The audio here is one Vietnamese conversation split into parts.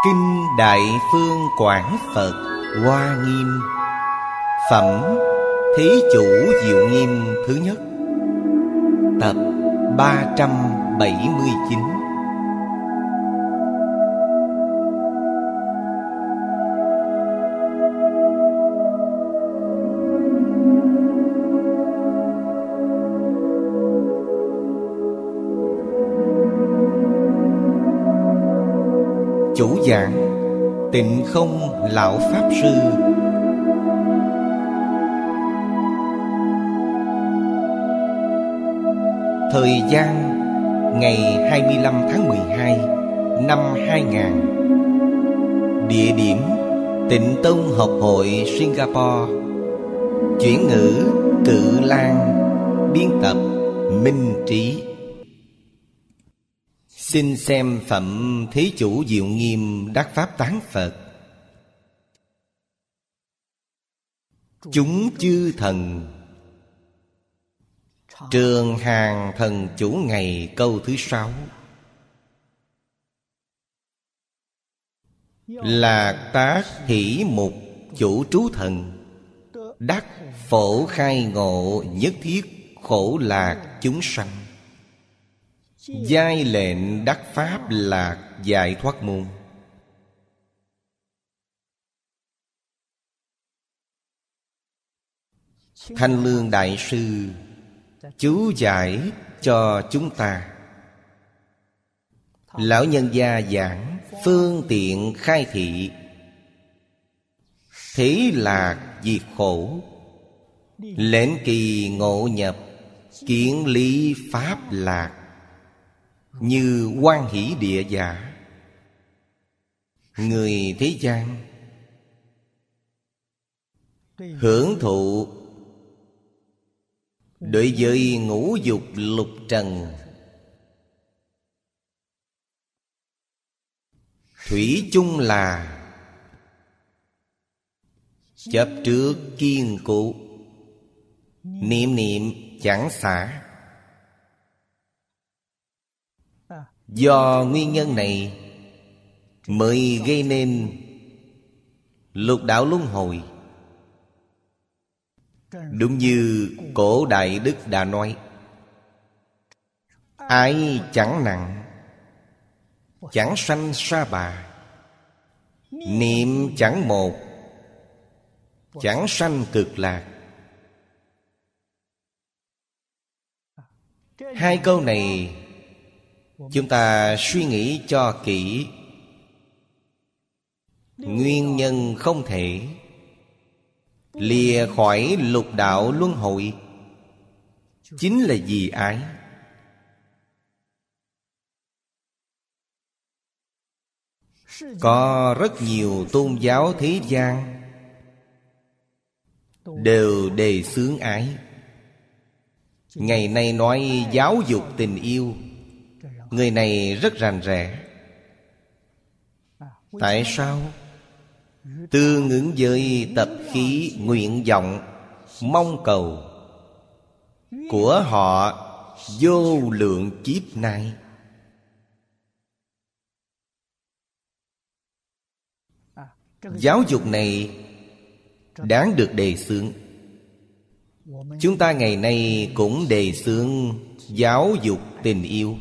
Kinh Đại Phương Quảng Phật Hoa Nghiêm. Phẩm Thí Chủ Diệu Nghiêm thứ nhất. Tập 379. Chủ giảng Tịnh Không Lão Pháp Sư. Thời gian ngày 25 tháng 12 năm 2000. Địa điểm Tịnh Tông Học hội Singapore. Chuyển ngữ Cự Lan. Biên tập Minh Trí. Xin xem phẩm Thí Chủ Diệu Nghiêm Đắc Pháp Tán Phật. Chúng chư thần. Trường Hàng Thần Chủ Ngày câu thứ 6. Lạc Tác Hỷ Mục Chủ Trú Thần. Đắc Phổ Khai Ngộ Nhất Thiết Khổ Lạc Chúng Sanh. Giai lệnh đắc pháp lạc giải thoát môn. Thanh Lương Đại Sư chú giải cho chúng ta. Lão nhân gia giảng phương tiện khai thị. Thế lạc diệt khổ. Lệnh kỳ ngộ nhập. Kiến lý pháp lạc. Như Quan Hỷ Địa Giả. Người thế gian hưởng thụ đối với ngũ dục lục trần, thủy chung là chấp trước kiên cố, niệm niệm chẳng xả. Do nguyên nhân này mới gây nên lục đạo luân hồi. Đúng như cổ Đại Đức đã nói: ái chẳng nặng, chẳng sanh sa bà. Niệm chẳng một, chẳng sanh cực lạc. Hai câu này chúng ta suy nghĩ cho kỹ. Nguyên nhân không thể lìa khỏi lục đạo luân hồi chính là vì ái. Có rất nhiều tôn giáo thế gian đều đề xướng ái. Ngày nay nói giáo dục tình yêu, người này rất rành rẽ. Tại sao? Tương ứng với tập khí nguyện vọng mong cầu của họ vô lượng kiếp nay. Giáo dục này đáng được đề xướng. Chúng ta ngày nay cũng đề xướng giáo dục tình yêu.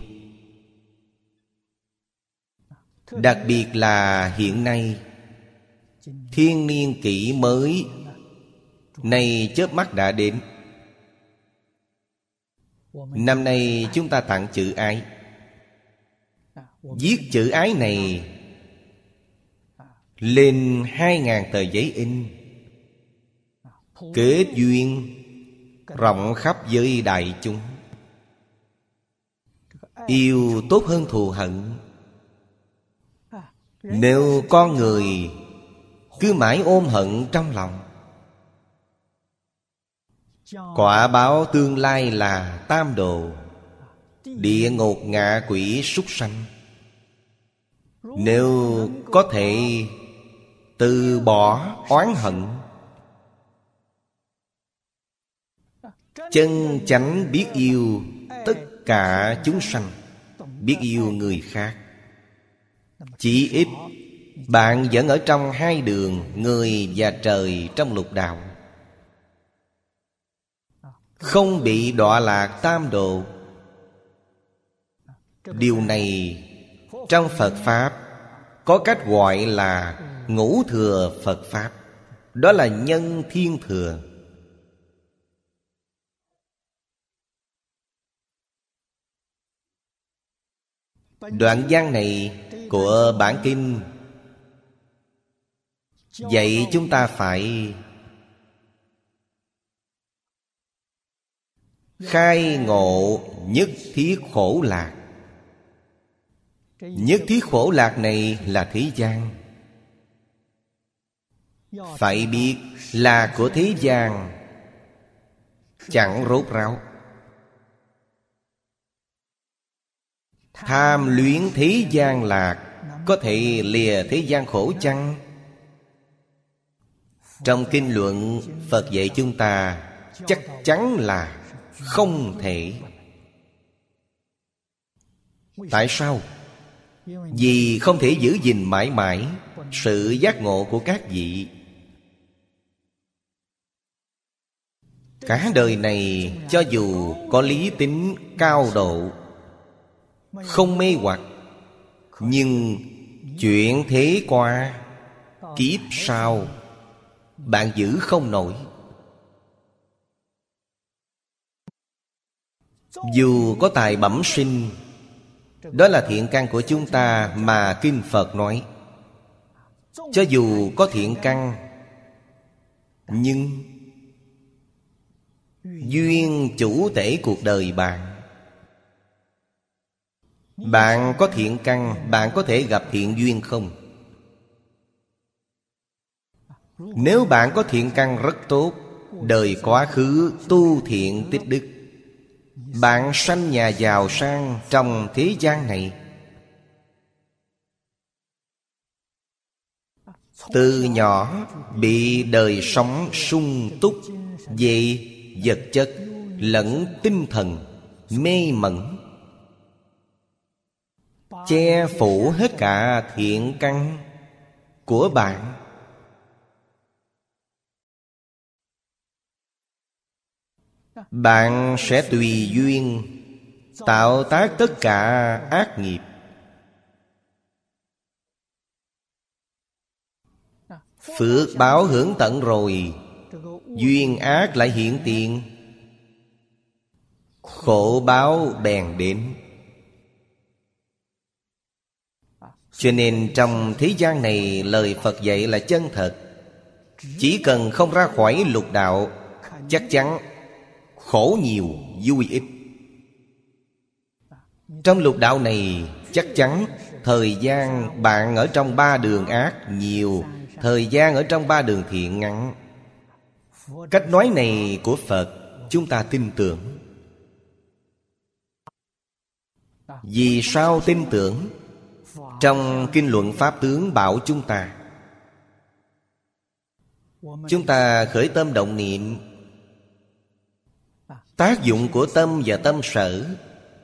Đặc biệt là hiện nay thiên niên kỷ mới này chớp mắt đã đến. Năm nay chúng ta tặng chữ ái. Viết chữ ái này lên 2000 tờ giấy in, kết duyên rộng khắp với đại chúng. Yêu tốt hơn thù hận. Nếu con người cứ mãi ôm hận trong lòng, quả báo tương lai là tam đồ, địa ngục ngạ quỷ súc sanh. Nếu có thể từ bỏ oán hận, chân chánh biết yêu tất cả chúng sanh, biết yêu người khác, chỉ ít Bạn vẫn ở trong hai đường người và trời trong lục đạo, không bị đọa lạc tam độ. Điều này trong Phật Pháp có cách gọi là ngũ thừa Phật Pháp. Đó là nhân thiên thừa. Đoạn văn này của bản kinh dạy chúng ta phải khai ngộ nhất thiết khổ lạc. Nhất thiết khổ lạc này là thế gian. Phải biết là của thế gian chẳng rốt ráo. Tham luyến thế gian lạc có thể lìa thế gian khổ chăng? Trong kinh luận Phật dạy chúng ta chắc chắn là không thể. Tại sao? Vì không thể giữ gìn mãi mãi sự giác ngộ của các vị. Cả đời này cho dù có lý tính cao độ, không mê hoặc, nhưng chuyện thế qua, kiếp sau bạn giữ không nổi. Dù có tài bẩm sinh, đó là thiện căn của chúng ta mà kinh Phật nói. Cho dù có thiện căn, nhưng duyên chủ tể cuộc đời bạn. Bạn có thiện căn, bạn có thể gặp thiện duyên không? Nếu bạn có thiện căn rất tốt, đời quá khứ tu thiện tích đức, bạn sanh nhà giàu sang trong thế gian này. Từ nhỏ bị đời sống sung túc về vật chất lẫn tinh thần mê mẩn, che phủ hết cả thiện căn của bạn. Bạn sẽ tùy duyên tạo tác tất cả ác nghiệp. Phước báo hưởng tận rồi, duyên ác lại hiện tiền, khổ báo bèn đến. Cho nên trong thế gian này, lời Phật dạy là chân thật. Chỉ cần không ra khỏi lục đạo, chắc chắn khổ nhiều vui ít. Trong lục đạo này chắc chắn thời gian bạn ở trong ba đường ác nhiều, thời gian ở trong ba đường thiện ngắn. Cách nói này của Phật chúng ta tin tưởng. Vì sao tin tưởng? Trong kinh luận Pháp tướng bảo chúng ta khởi tâm động niệm, tác dụng của tâm và tâm sở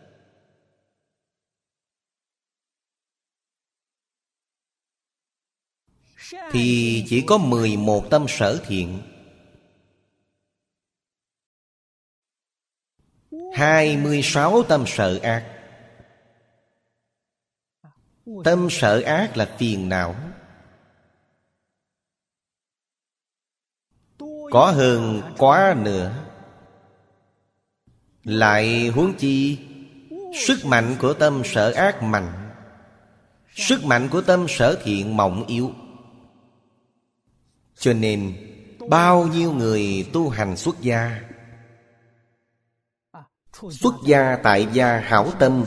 thì chỉ có 11 tâm sở thiện, 26 tâm sở ác. Tâm sở ác là phiền não, có hơn quá nữa. Lại huống chi sức mạnh của tâm sở ác mạnh, sức mạnh của tâm sở thiện mỏng yếu. Cho nên bao nhiêu người tu hành xuất gia, xuất gia tại gia hảo tâm,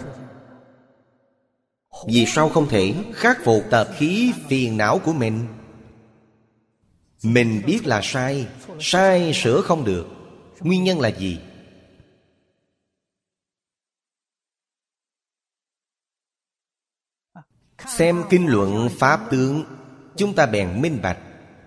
vì sao không thể khắc phục tập khí phiền não của mình? Mình biết là sai, sai sửa không được. Nguyên nhân là gì? Xem kinh luận Pháp tướng, chúng ta bèn minh bạch.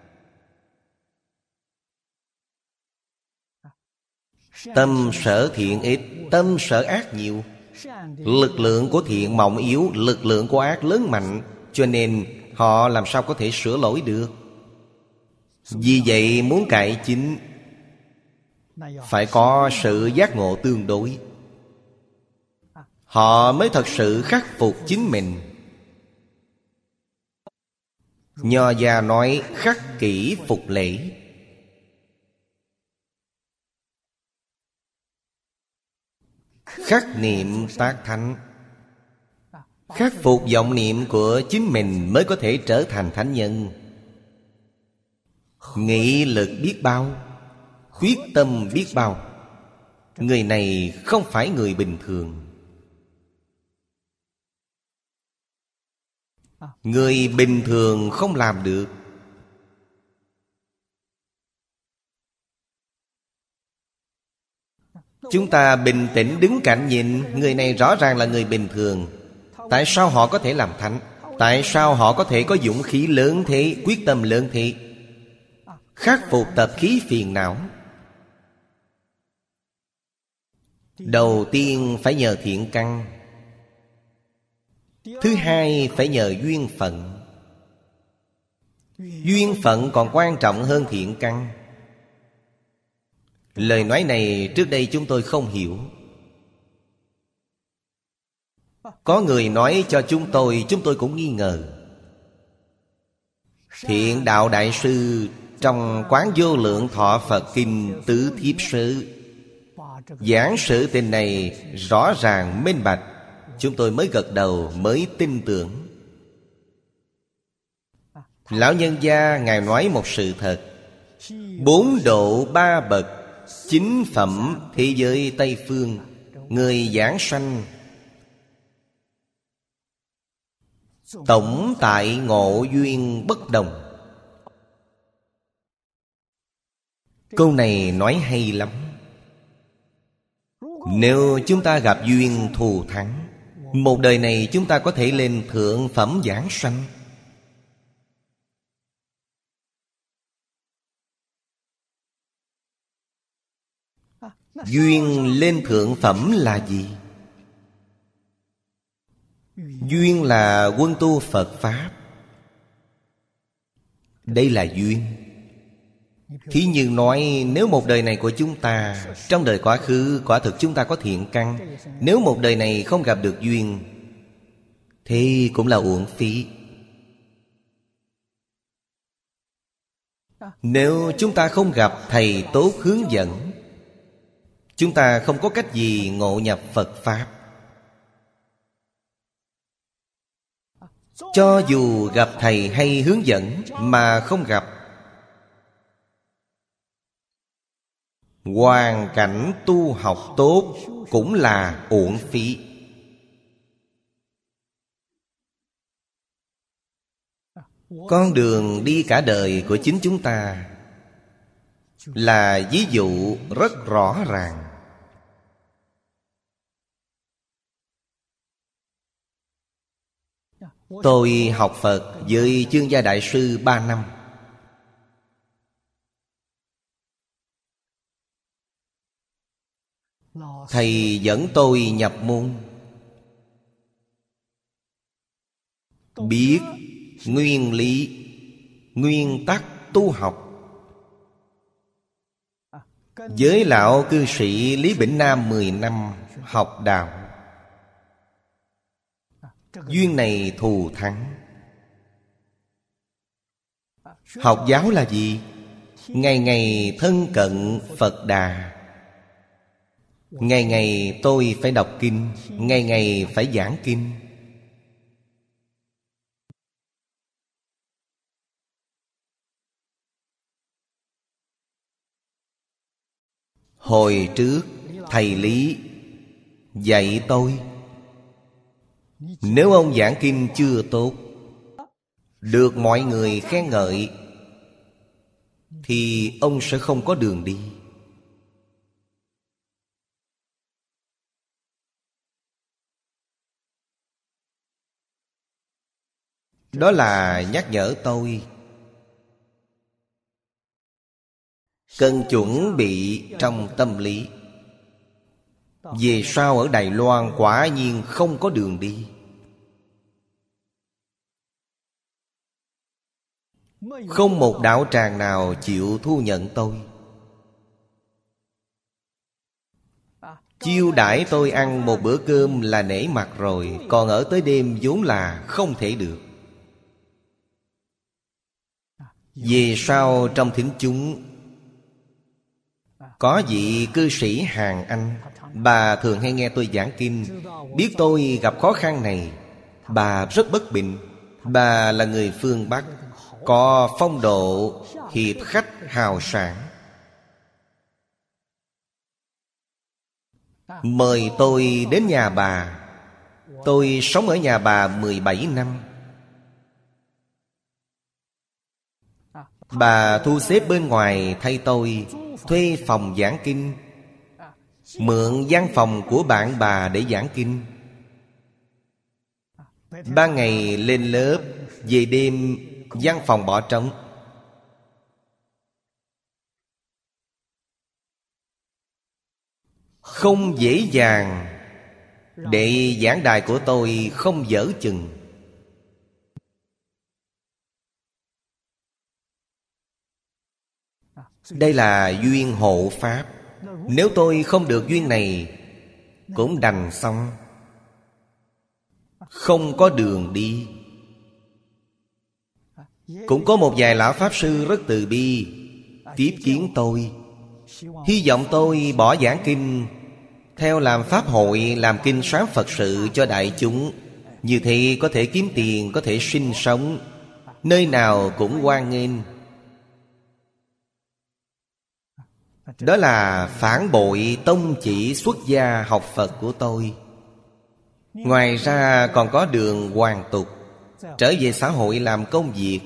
Tâm sở thiện ít, tâm sở ác nhiều. Lực lượng của thiện mỏng yếu, lực lượng của ác lớn mạnh. Cho nên họ làm sao có thể sửa lỗi được. Vì vậy muốn cải chính phải có sự giác ngộ tương đối, họ mới thật sự khắc phục chính mình. Nho gia nói khắc kỷ phục lễ. Khắc niệm tác thánh, khắc phục vọng niệm của chính mình mới có thể trở thành thánh nhân. Nghị lực biết bao, quyết tâm biết bao. Người này không phải người bình thường. Người bình thường không làm được. Chúng ta bình tĩnh đứng cạnh nhìn, người này rõ ràng là người bình thường. Tại sao họ có thể làm thánh? Tại sao họ có thể có dũng khí lớn thế, quyết tâm lớn thế, khắc phục tập khí phiền não? Đầu tiên phải nhờ thiện căn, thứ hai phải nhờ duyên phận. Duyên phận còn quan trọng hơn thiện căn. Lời nói này trước đây chúng tôi không hiểu. Có người nói cho chúng tôi cũng nghi ngờ. Thiện Đạo Đại Sư trong Quán Vô Lượng Thọ Phật Kinh Tứ Thiếp Sự giảng sự tình này rõ ràng minh bạch. Chúng tôi mới gật đầu, mới tin tưởng. Lão nhân gia Ngài nói một sự thật: 4 độ 3 bậc, 9 phẩm thế giới Tây Phương, người giảng sanh tổng tại ngộ duyên bất đồng. Câu này nói hay lắm. Nếu chúng ta gặp duyên thù thắng, một đời này chúng ta có thể lên thượng phẩm giảng sanh. Duyên lên thượng phẩm là gì? Duyên là quân tu Phật Pháp. Đây là duyên. Thí như nói, nếu một đời này của chúng ta, trong đời quá khứ quả thực chúng ta có thiện căn, nếu một đời này không gặp được duyên thì cũng là uổng phí. Nếu chúng ta không gặp thầy tốt hướng dẫn, chúng ta không có cách gì ngộ nhập Phật Pháp. Cho dù gặp thầy hay hướng dẫn mà không gặp, hoàn cảnh tu học tốt cũng là uổng phí. Con đường đi cả đời của chính chúng ta là ví dụ rất rõ ràng. Tôi học Phật với Chương Gia Đại Sư 3 năm. Thầy dẫn tôi nhập môn, biết nguyên lý, nguyên tắc tu học. Với lão cư sĩ Lý Bỉnh Nam 10 năm học đạo. Duyên này thù thắng. Học giáo là gì? Ngày ngày thân cận Phật Đà. Ngày ngày tôi phải đọc kinh, ngày ngày phải giảng kinh. Hồi trước thầy Lý dạy tôi, nếu ông giảng kinh chưa tốt, được mọi người khen ngợi, thì ông sẽ không có đường đi. Đó là nhắc nhở tôi cần chuẩn bị trong tâm lý. Về sau ở Đài Loan quả nhiên không có đường đi. Không một đạo tràng nào chịu thu nhận tôi. Chiêu đãi tôi ăn một bữa cơm là nể mặt rồi, còn ở tới đêm vốn là không thể được. Về sau trong thính chúng có vị cư sĩ Hàn Anh, bà thường hay nghe tôi giảng kinh. Biết tôi gặp khó khăn này, bà rất bất bình. Bà là người phương Bắc, có phong độ hiệp khách hào sảng, mời tôi đến nhà bà. Tôi sống ở nhà bà 17 năm. Bà thu xếp bên ngoài thay tôi, thuê phòng giảng kinh, mượn văn phòng của bạn bà để giảng kinh. Ban ngày lên lớp, về đêm văn phòng bỏ trống. Không dễ dàng để giảng đài của tôi không dở chừng. Đây là duyên hộ pháp. Nếu tôi không được duyên này, cũng đành xong, không có đường đi. Cũng có một vài lão pháp sư rất từ bi, tiếp kiến tôi, hy vọng tôi bỏ giảng kinh, theo làm pháp hội, làm kinh sáng Phật sự cho đại chúng. Như thế có thể kiếm tiền, có thể sinh sống, nơi nào cũng hoan nghênh. Đó là phản bội tông chỉ xuất gia học Phật của tôi. Ngoài ra còn có đường hoàn tục, trở về xã hội làm công việc.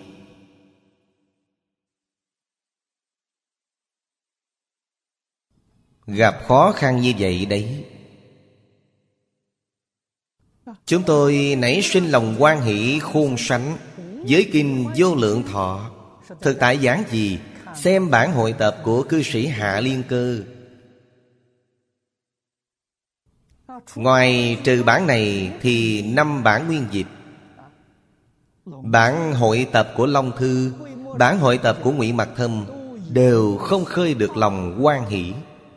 Gặp khó khăn như vậy đấy, chúng tôi nảy sinh lòng hoan hỷ khôn sánh với kinh Vô Lượng Thọ. Thực tại giảng gì? Xem bản hội tập của cư sĩ Hạ Liên Cơ. Ngoài trừ bản này thì 5 bản nguyên dịch. Bản hội tập của Long Thư, bản hội tập của Ngụy Mặc Thâm đều không khơi được lòng hoan hỷ.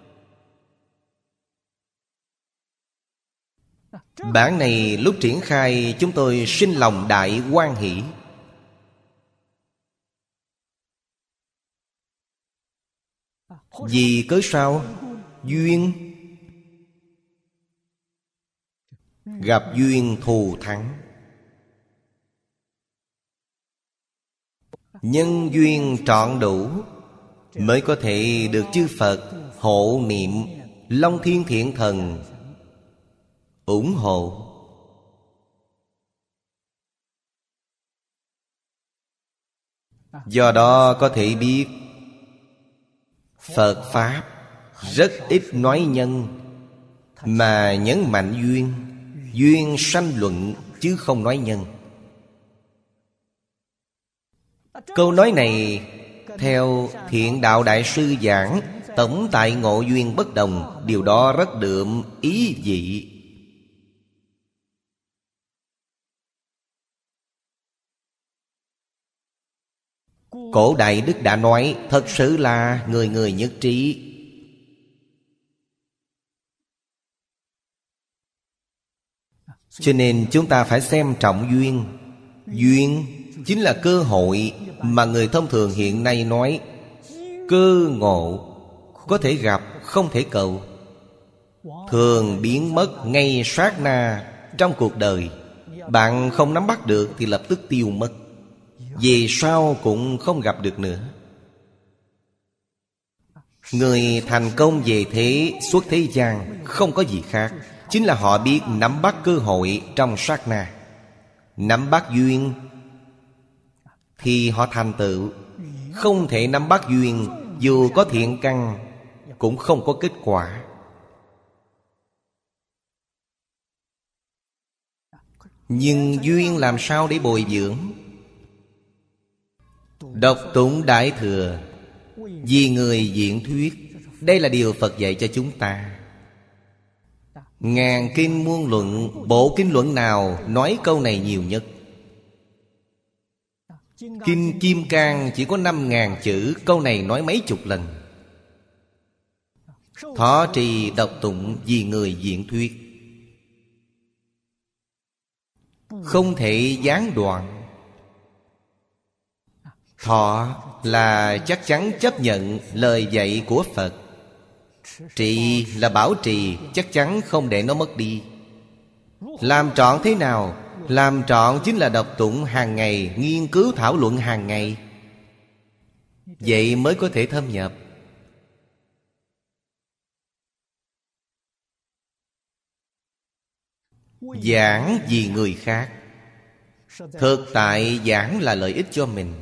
Bản này lúc triển khai chúng tôi sinh lòng đại hoan hỷ. Vì cớ sao? Duyên. Gặp duyên thù thắng. Nhân duyên trọn đủ mới có thể được chư Phật hộ niệm, Long Thiên Thiện Thần ủng hộ. Do đó có thể biết Phật Pháp rất ít nói nhân, mà nhấn mạnh duyên. Duyên sanh luận chứ không nói nhân. Câu nói này theo Thiện Đạo Đại Sư giảng tổng tại ngộ duyên bất đồng, điều đó rất đượm ý vị. Cổ Đại Đức đã nói, thật sự là người người nhất trí. Cho nên chúng ta phải xem trọng duyên. Duyên chính là cơ hội mà người thông thường hiện nay nói cơ ngộ, có thể gặp, không thể cầu, thường biến mất ngay sát na trong cuộc đời. Bạn không nắm bắt được thì lập tức tiêu mất, về sau cũng không gặp được nữa. Người thành công về thế xuất thế gian không có gì khác, chính là họ biết nắm bắt cơ hội trong sát na. Nắm bắt duyên thì họ thành tựu. Không thể nắm bắt duyên, dù có thiện căn cũng không có kết quả. Nhưng duyên làm sao để bồi dưỡng? Đọc tụng Đại Thừa, vì người diễn thuyết. Đây là điều Phật dạy cho chúng ta. Ngàn kinh muôn luận, bộ kinh luận nào nói câu này nhiều nhất? Kinh Kim Cang chỉ có 5.000 chữ, câu này nói mấy chục lần. Thọ trì đọc tụng vì người diễn thuyết, không thể gián đoạn. Thọ là chắc chắn chấp nhận lời dạy của Phật. Trì là bảo trì, chắc chắn không để nó mất đi. Làm trọn thế nào? Làm trọn chính là đọc tụng hàng ngày, nghiên cứu thảo luận hàng ngày. Vậy mới có thể thâm nhập. Giảng vì người khác, thực tại giảng là lợi ích cho mình.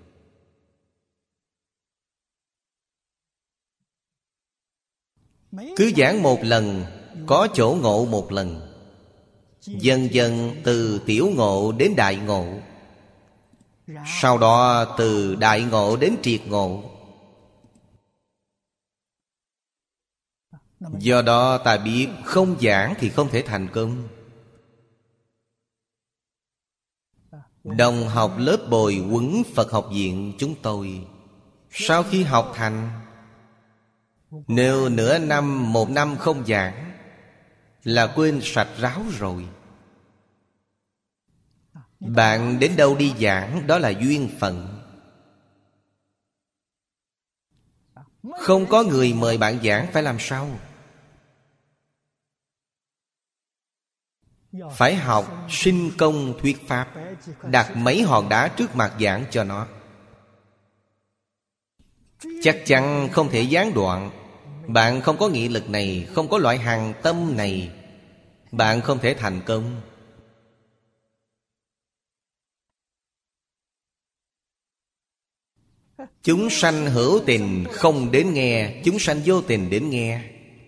Cứ giảng một lần, có chỗ ngộ một lần. Dần dần từ tiểu ngộ đến đại ngộ, sau đó từ đại ngộ đến triệt ngộ. Do đó ta biết không giảng thì không thể thành công. Đồng học lớp bồi huấn Phật học viện chúng tôi, sau khi học thành, nếu nửa năm, một năm không giảng là quên sạch ráo rồi. Bạn đến đâu đi giảng, đó là duyên phận. Không có người mời bạn giảng phải làm sao? Phải học sinh công thuyết pháp, đặt mấy hòn đá trước mặt giảng cho nó. Chắc chắn không thể gián đoạn. Bạn không có nghị lực này, không có loại hằng tâm này, bạn không thể thành công. Chúng sanh hữu tình không đến nghe, chúng sanh vô tình đến nghe.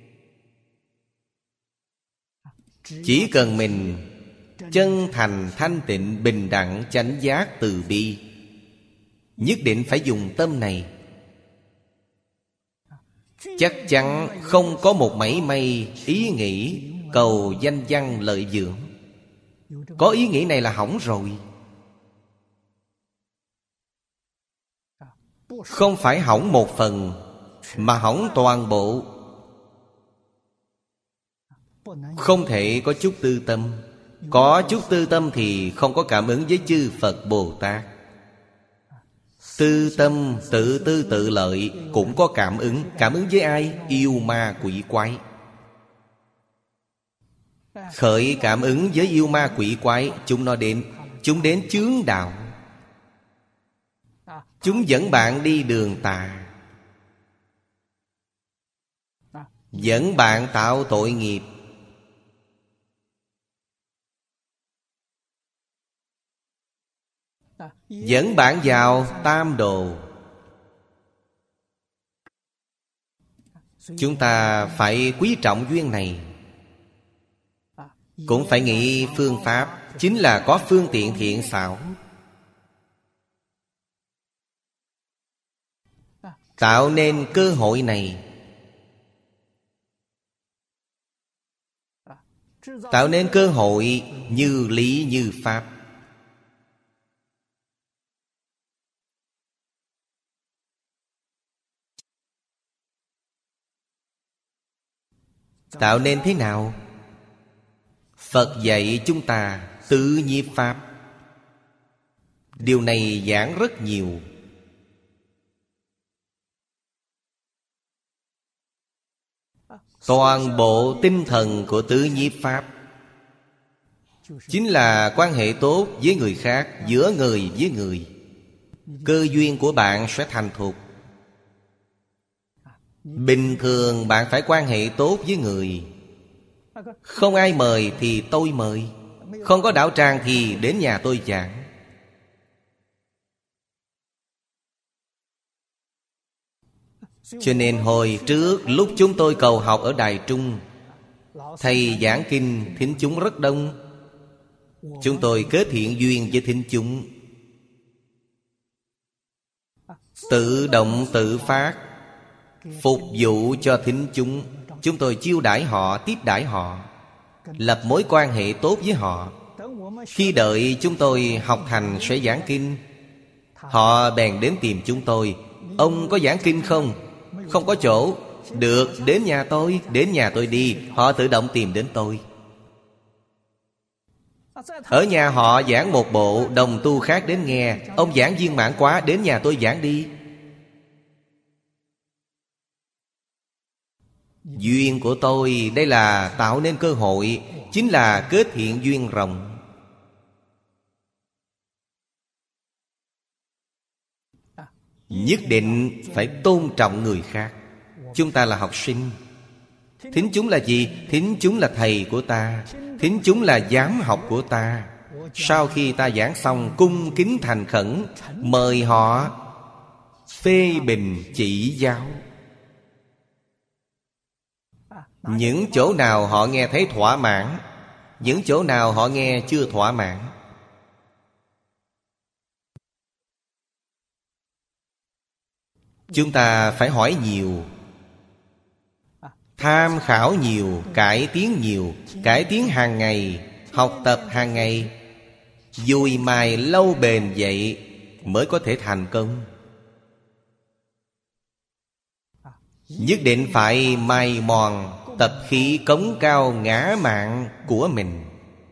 Chỉ cần mình chân thành, thanh tịnh, bình đẳng, chánh giác, từ bi, nhất định phải dùng tâm này. Chắc chắn không có một mảy may ý nghĩ cầu danh văn lợi dưỡng. Có ý nghĩ này là hỏng rồi. Không phải hỏng một phần, mà hỏng toàn bộ. Không thể có chút tư tâm. Có chút tư tâm thì không có cảm ứng với chư Phật Bồ Tát. Tư tâm tự tư tự lợi cũng có cảm ứng. Cảm ứng với ai? Yêu ma quỷ quái. Khởi cảm ứng với yêu ma quỷ quái, chúng nó đến. Chúng đến chướng đạo. Chúng dẫn bạn đi đường tà, dẫn bạn tạo tội nghiệp. Dẫn bạn vào tam đồ. Chúng ta phải quý trọng duyên này. Cũng phải nghĩ phương pháp, chính là có phương tiện thiện xảo, tạo nên cơ hội này. Tạo nên cơ hội như lý như pháp. Tạo nên thế nào? Phật dạy chúng ta tứ nhiếp pháp. Điều này giảng rất nhiều. Toàn bộ tinh thần của tứ nhiếp pháp chính là quan hệ tốt với người khác, giữa người với người. Cơ duyên của bạn sẽ thành thục. Bình thường bạn phải quan hệ tốt với người. Không ai mời thì tôi mời. Không có đạo tràng thì đến nhà tôi giảng. Cho nên hồi trước lúc chúng tôi cầu học ở Đài Trung, thầy giảng kinh thính chúng rất đông. Chúng tôi kết thiện duyên với thính chúng, tự động tự phát phục vụ cho thính chúng. Chúng tôi chiêu đãi họ, tiếp đãi họ, lập mối quan hệ tốt với họ. Khi đợi chúng tôi học thành sẽ giảng kinh. Họ bèn đến tìm chúng tôi: ông có giảng kinh không? Không có chỗ. Được, đến nhà tôi đi. Họ tự động tìm đến tôi. Ở nhà họ giảng một bộ, đồng tu khác đến nghe: ông giảng viên mãn quá, đến nhà tôi giảng đi. Duyên của tôi đây là tạo nên cơ hội, chính là kết hiện duyên rộng. Nhất định phải tôn trọng người khác. Chúng ta là học sinh. Thính chúng là gì? Thính chúng là thầy của ta. Thính chúng là giám học của ta. Sau khi ta giảng xong, cung kính thành khẩn mời họ phê bình chỉ giáo. Những chỗ nào họ nghe thấy thỏa mãn, những chỗ nào họ nghe chưa thỏa mãn, chúng ta phải hỏi nhiều, tham khảo nhiều, cải tiến nhiều. Cải tiến hàng ngày, học tập hàng ngày, dùi mài lâu bền vậy mới có thể thành công. Nhất định phải mài mòn tập khí cống cao ngã mạn của mình.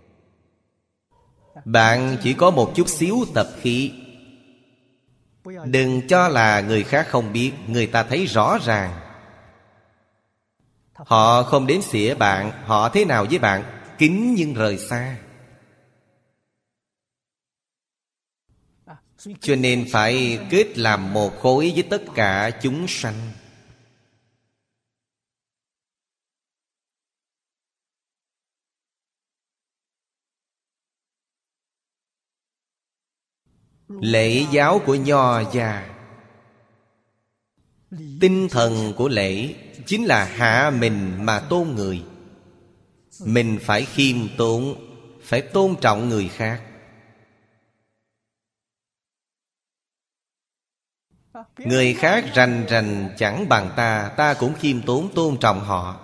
Bạn chỉ có một chút xíu tập khí, đừng cho là người khác không biết. Người ta thấy rõ ràng. Họ không đến xỉa bạn. Họ thế nào với bạn? Kính nhưng rời xa. Cho nên phải kết làm một khối với tất cả chúng sanh. Lễ giáo của Nho gia, tinh thần của lễ chính là hạ mình mà tôn người. Mình phải khiêm tốn, phải tôn trọng người khác. Người khác rành rành chẳng bằng ta, ta cũng khiêm tốn tôn trọng họ.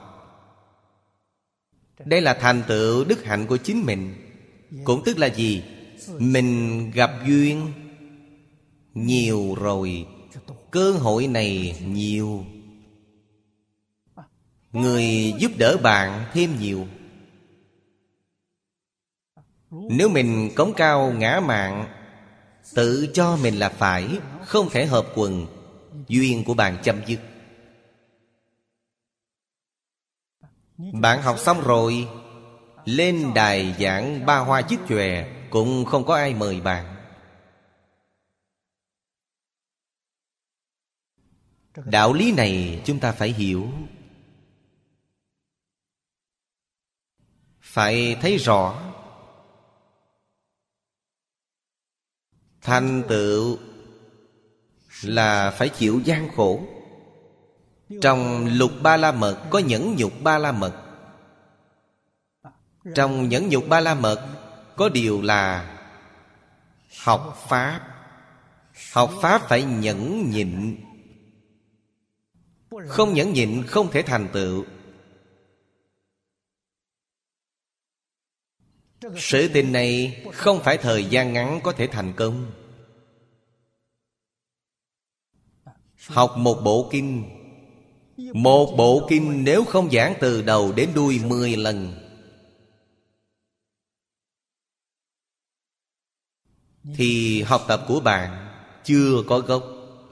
Đây là thành tựu đức hạnh của chính mình. Cũng tức là gì? Mình gặp duyên nhiều rồi, cơ hội này nhiều, người giúp đỡ bạn thêm nhiều. Nếu mình cống cao ngã mạn, tự cho mình là phải, không thể hợp quần, duyên của bạn chấm dứt. Bạn học xong rồi, lên đài giảng ba hoa chiếc chòe, cũng không có ai mời bạn. Đạo lý này chúng ta phải hiểu, phải thấy rõ. Thành tựu là phải chịu gian khổ. Trong lục ba la mật có nhẫn nhục ba la mật. Trong nhẫn nhục ba la mật có điều là học Pháp. Học Pháp phải nhẫn nhịn. Không nhẫn nhịn không thể thành tựu. Sự tình này không phải thời gian ngắn có thể thành công. Học một bộ kinh, một bộ kinh nếu không giảng từ đầu đến đuôi 10 lần, thì học tập của bạn chưa có gốc.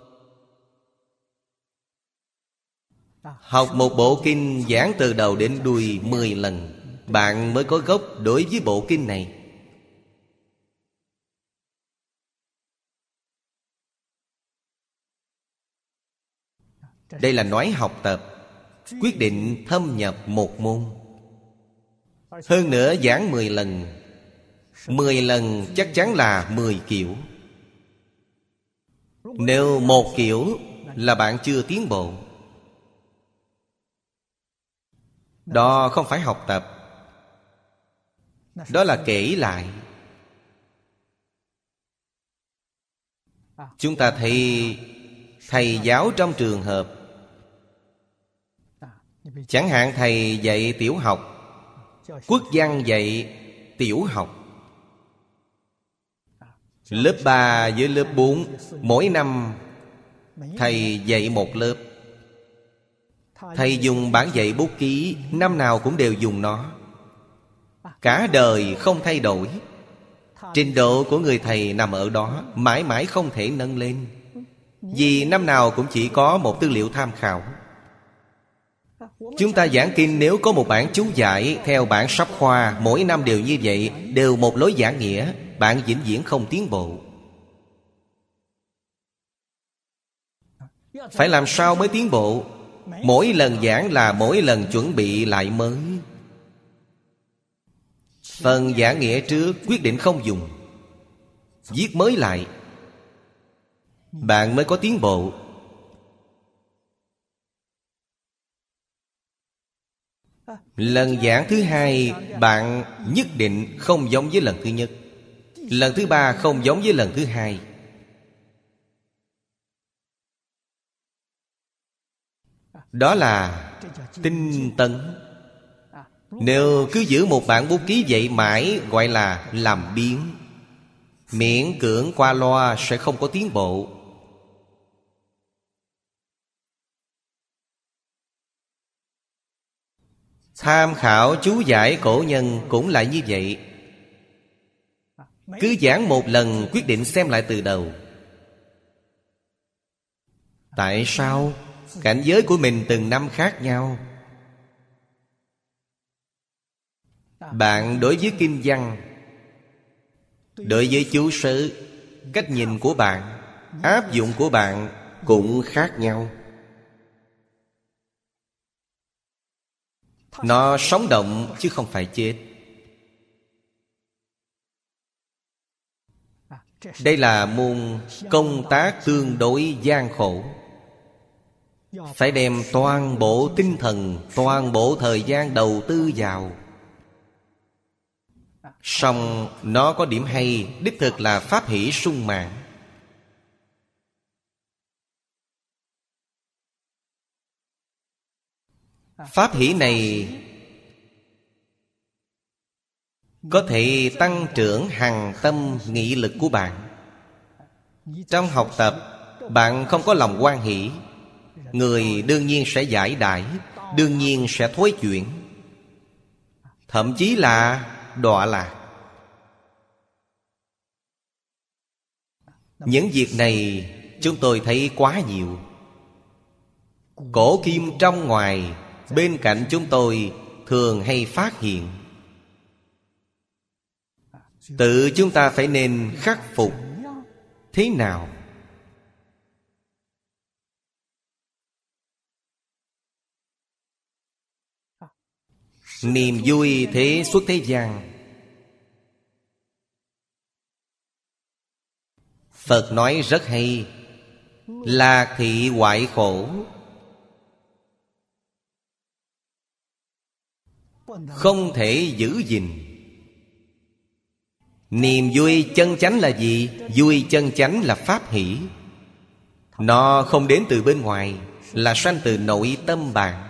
Học một bộ kinh giảng từ đầu đến đuôi 10 lần, bạn mới có gốc đối với bộ kinh này. Đây là nói học tập, quyết định thâm nhập một môn. Hơn nữa giảng 10 lần, 10 lần chắc chắn là 10 kiểu. Nếu một kiểu là bạn chưa tiến bộ. Đó không phải học tập, đó là kể lại. Chúng ta thấy thầy giáo trong trường hợp, chẳng hạn thầy dạy tiểu học, quốc văn dạy tiểu học, Lớp 3 với lớp 4 mỗi năm thầy dạy một lớp. Thầy dùng bản dạy bút ký, năm nào cũng đều dùng nó, cả đời không thay đổi. Trình độ của người thầy nằm ở đó, mãi mãi không thể nâng lên. Vì năm nào cũng chỉ có một tư liệu tham khảo. Chúng ta giảng kinh nếu có một bản chú giải theo bản sách khoa, mỗi năm đều như vậy, đều một lối giảng nghĩa, bạn vĩnh viễn không tiến bộ. Phải làm sao mới tiến bộ? Mỗi lần giảng là mỗi lần chuẩn bị lại mới. Phần giảng nghĩa trước quyết định không dùng, viết mới lại, bạn mới có tiến bộ. Lần giảng thứ hai bạn nhất định không giống với lần thứ nhất. Lần thứ ba không giống với lần thứ hai. Đó là tinh tấn. Nếu cứ giữ một bản bút ký vậy mãi, gọi là làm biếng, miễn cưỡng qua loa, sẽ không có tiến bộ. Tham khảo chú giải cổ nhân cũng là như vậy. Cứ giảng một lần quyết định xem lại từ đầu. Tại sao? Cảnh giới của mình từng năm khác nhau. Bạn đối với kinh văn, đối với chú sớ, cách nhìn của bạn, áp dụng của bạn cũng khác nhau. Nó sống động chứ không phải chết. Đây là môn công tác tương đối gian khổ. Phải đem toàn bộ tinh thần, toàn bộ thời gian đầu tư vào. Song nó có điểm hay, đích thực là pháp hỷ sung mãn. Pháp hỷ này có thể tăng trưởng hằng tâm nghị lực của bạn. Trong học tập, bạn không có lòng hoan hỷ, người đương nhiên sẽ giải đãi, đương nhiên sẽ thối chuyển, thậm chí là đọa lạc. Những việc này chúng tôi thấy quá nhiều. Cổ kim trong ngoài bên cạnh chúng tôi thường hay phát hiện. Tự chúng ta phải nên khắc phục thế nào? Niềm vui thế xuất thế gian. Phật nói rất hay: lạc thị hoại khổ. Không thể giữ gìn. Niềm vui chân chánh là gì? Vui chân chánh là pháp hỷ. Nó không đến từ bên ngoài, là sanh từ nội tâm bạn.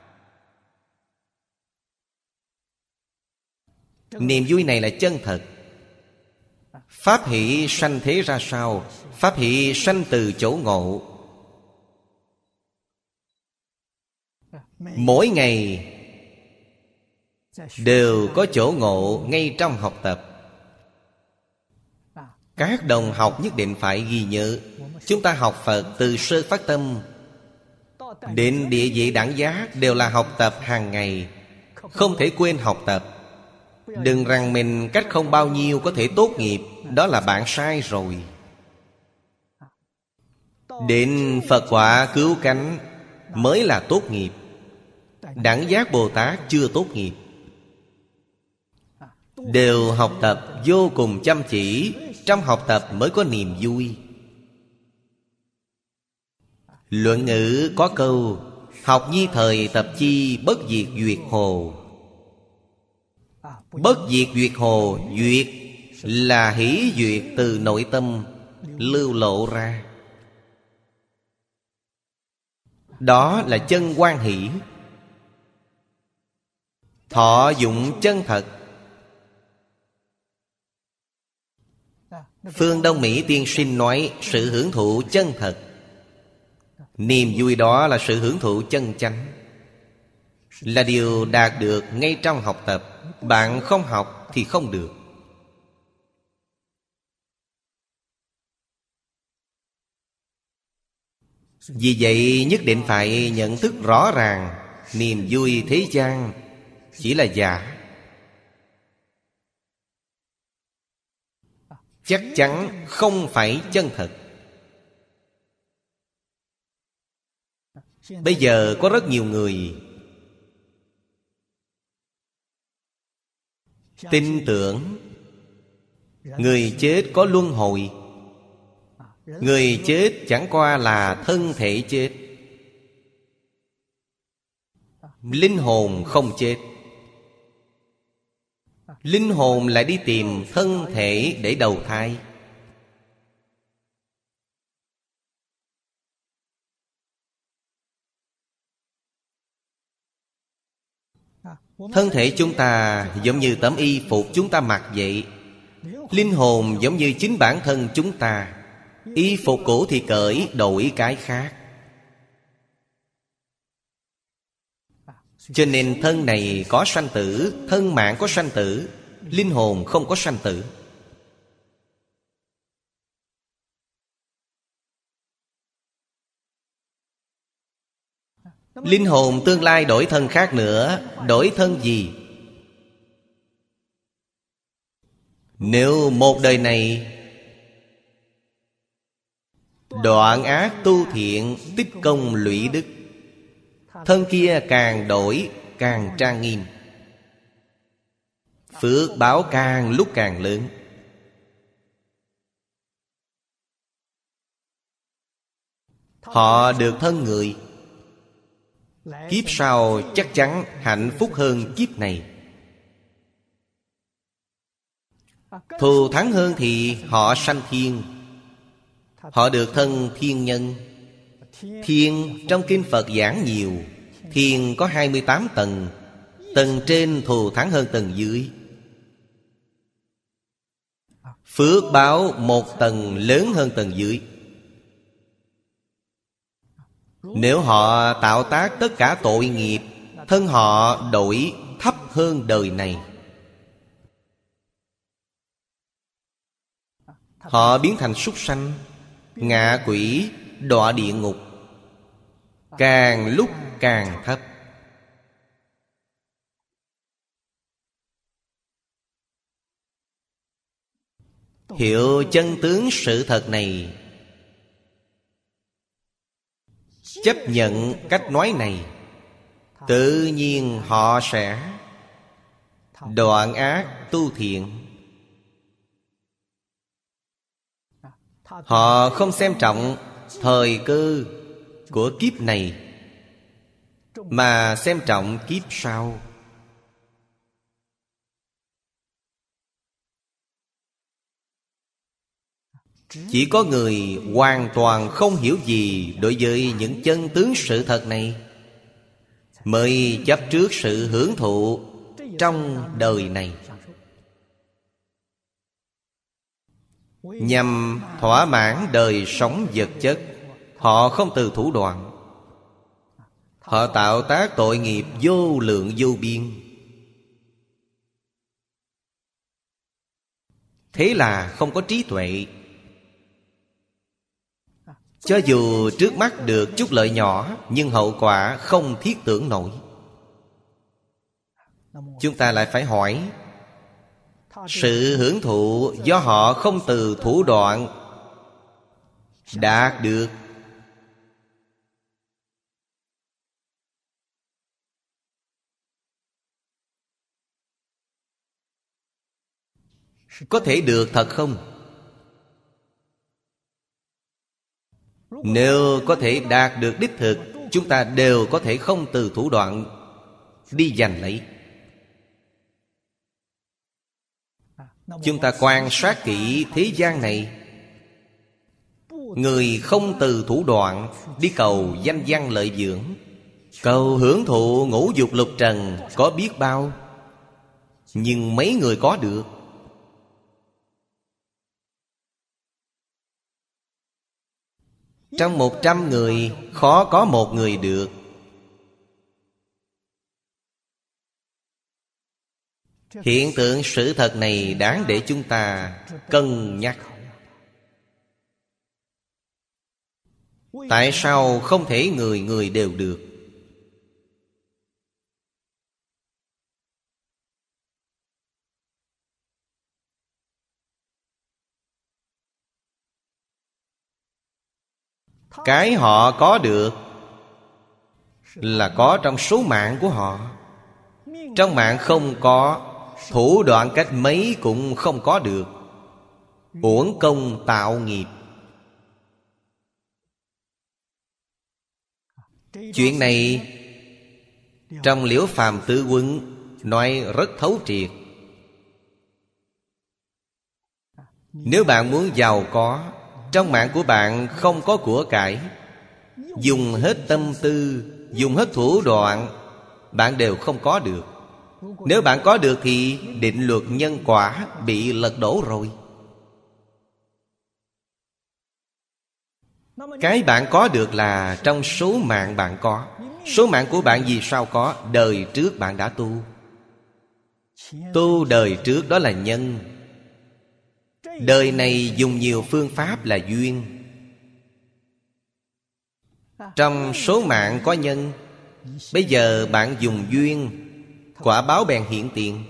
Niềm vui này là chân thật. Pháp hỷ sanh thế ra sao? Pháp hỷ sanh từ chỗ ngộ. Mỗi ngày đều có chỗ ngộ ngay trong học tập. Các đồng học nhất định phải ghi nhớ. Chúng ta học Phật từ sơ phát tâm đến địa vị đẳng giác đều là học tập hàng ngày. Không thể quên học tập. Đừng rằng mình cách không bao nhiêu có thể tốt nghiệp. Đó là bạn sai rồi. Đến Phật quả cứu cánh mới là tốt nghiệp. Đẳng giác Bồ Tát chưa tốt nghiệp. Đều học tập vô cùng chăm chỉ. Trong học tập mới có niềm vui. Luận ngữ có câu: học nhi thời tập chi, bất diệt duyệt hồ. Bất diệt duyệt hồ, duyệt là hỷ duyệt từ nội tâm lưu lộ ra. Đó là chân hoan hỷ. Thọ dụng chân thật. Phương Đông Mỹ tiên sinh nói sự hưởng thụ chân thật. Niềm vui đó là sự hưởng thụ chân chánh, là điều đạt được ngay trong học tập. Bạn không học thì không được. Vì vậy nhất định phải nhận thức rõ ràng niềm vui thế gian chỉ là giả. Chắc chắn không phải chân thật. Bây giờ có rất nhiều người tin tưởng người chết có luân hồi. Người chết chẳng qua là thân thể chết, linh hồn không chết. Linh hồn lại đi tìm thân thể để đầu thai. Thân thể chúng ta giống như tấm y phục chúng ta mặc vậy. Linh hồn giống như chính bản thân chúng ta. Y phục cũ thì cởi, đổi cái khác. Cho nên thân này có sanh tử, thân mạng có sanh tử, linh hồn không có sanh tử. Linh hồn tương lai đổi thân khác nữa. Đổi thân gì? Nếu một đời này đoạn ác tu thiện, tích công lũy đức, thân kia càng đổi càng trang nghiêm, phước báo càng lúc càng lớn. Họ được thân người, kiếp sau chắc chắn hạnh phúc hơn kiếp này. Thù thắng hơn thì họ sanh thiên. Họ được thân thiên nhân. Thiên trong kinh Phật giảng nhiều. Thiên có 28 tầng. Tầng trên thù thắng hơn tầng dưới. Phước báo một tầng lớn hơn tầng dưới. Nếu họ tạo tác tất cả tội nghiệp, thân họ đổi thấp hơn đời này. Họ biến thành súc sanh, ngạ quỷ, đọa địa ngục, càng lúc càng thấp. Hiểu chân tướng sự thật này, chấp nhận cách nói này, tự nhiên họ sẽ đoạn ác tu thiện. Họ không xem trọng thời cơ của kiếp này, mà xem trọng kiếp sau. Chỉ có người hoàn toàn không hiểu gì đối với những chân tướng sự thật này mới chấp trước sự hưởng thụ trong đời này, nhằm thỏa mãn đời sống vật chất. Họ không từ thủ đoạn. Họ tạo tác tội nghiệp vô lượng vô biên. Thế là không có trí tuệ. Cho dù trước mắt được chút lợi nhỏ, nhưng hậu quả không thiết tưởng nổi. Chúng ta lại phải hỏi, sự hưởng thụ do họ không từ thủ đoạn đạt được, có thể được thật không? Nếu có thể đạt được đích thực, chúng ta đều có thể không từ thủ đoạn đi giành lấy. Chúng ta quan sát kỹ thế gian này, người không từ thủ đoạn đi cầu danh văn lợi dưỡng, cầu hưởng thụ ngũ dục lục trần có biết bao, nhưng mấy người có được? Trong 100 người khó có một người được. Hiện tượng sự thật này đáng để chúng ta cân nhắc. Tại sao không thể người người đều được? Cái họ có được là có trong số mạng của họ. Trong mạng không có, thủ đoạn cách mấy cũng không có được. Uổng công tạo nghiệp. Chuyện này trong Liễu Phàm Tứ Quân nói rất thấu triệt. Nếu bạn muốn giàu có, trong mạng của bạn không có của cải, dùng hết tâm tư, dùng hết thủ đoạn, bạn đều không có được. Nếu bạn có được thì định luật nhân quả bị lật đổ rồi. Cái bạn có được là trong số mạng bạn có. Số mạng của bạn vì sao có? Đời trước bạn đã tu. Tu đời trước đó là nhân. Đời này dùng nhiều phương pháp là duyên. Trong số mạng có nhân. Bây giờ bạn dùng duyên, quả báo bèn hiện tiền.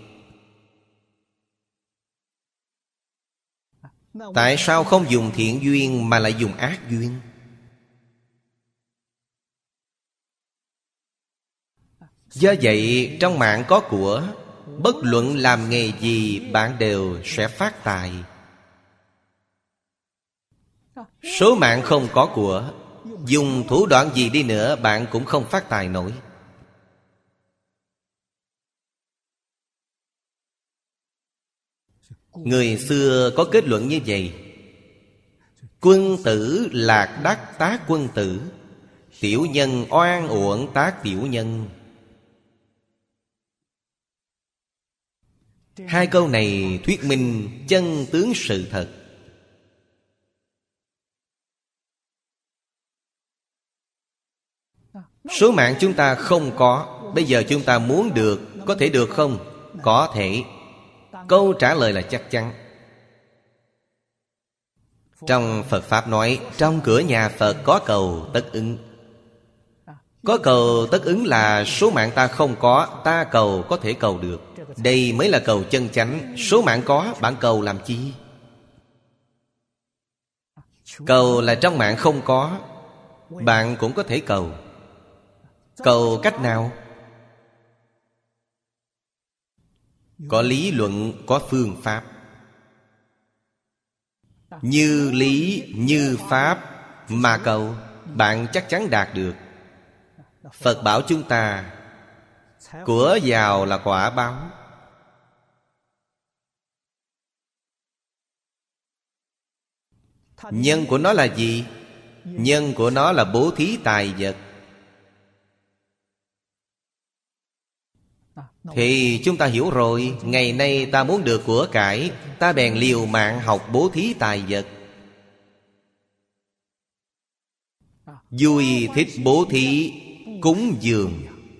Tại sao không dùng thiện duyên mà lại dùng ác duyên? Do vậy trong mạng có của, bất luận làm nghề gì bạn đều sẽ phát tài. Số mạng không có của, dùng thủ đoạn gì đi nữa bạn cũng không phát tài nổi. Người xưa có kết luận như vậy: quân tử lạc đắc tác quân tử, tiểu nhân oan uổng tác tiểu nhân. Hai câu này thuyết minh chân tướng sự thật. Số mạng chúng ta không có, bây giờ chúng ta muốn được, có thể được không? Có thể. Câu trả lời là chắc chắn. Trong Phật Pháp nói, trong cửa nhà Phật có cầu tất ứng. Có cầu tất ứng là số mạng ta không có, ta cầu có thể cầu được. Đây mới là cầu chân chánh. Số mạng có, bạn cầu làm chi? Cầu là trong mạng không có, bạn cũng có thể cầu. Cầu cách nào? Có lý luận, có phương pháp. Như lý, như pháp mà cầu, bạn chắc chắn đạt được. Phật bảo chúng ta, của giàu là quả báo. Nhân của nó là gì? Nhân của nó là bố thí tài vật. Thì chúng ta hiểu rồi. Ngày nay ta muốn được của cải, ta bèn liều mạng học bố thí tài vật. Vui thích bố thí, cúng dường.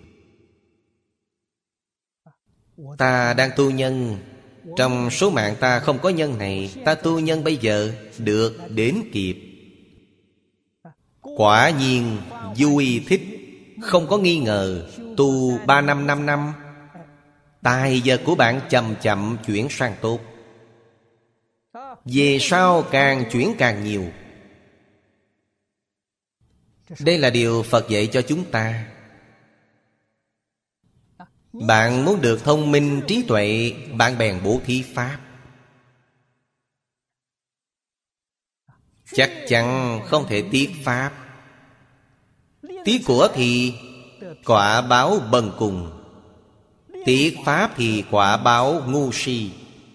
Ta đang tu nhân, trong số mạng ta không có nhân này. Ta tu nhân bây giờ được đến kịp. Quả nhiên vui thích, không có nghi ngờ. Tu 3 năm 5 năm, tài vật của bạn chậm chậm chuyển sang tốt. Về sau càng chuyển càng nhiều. Đây là điều Phật dạy cho chúng ta. Bạn muốn được thông minh trí tuệ, bạn bèn bố thí pháp. Chắc chắn không thể tiếc pháp. Tiếc của thì quả báo bần cùng, tiếc pháp thì quả báo ngu si.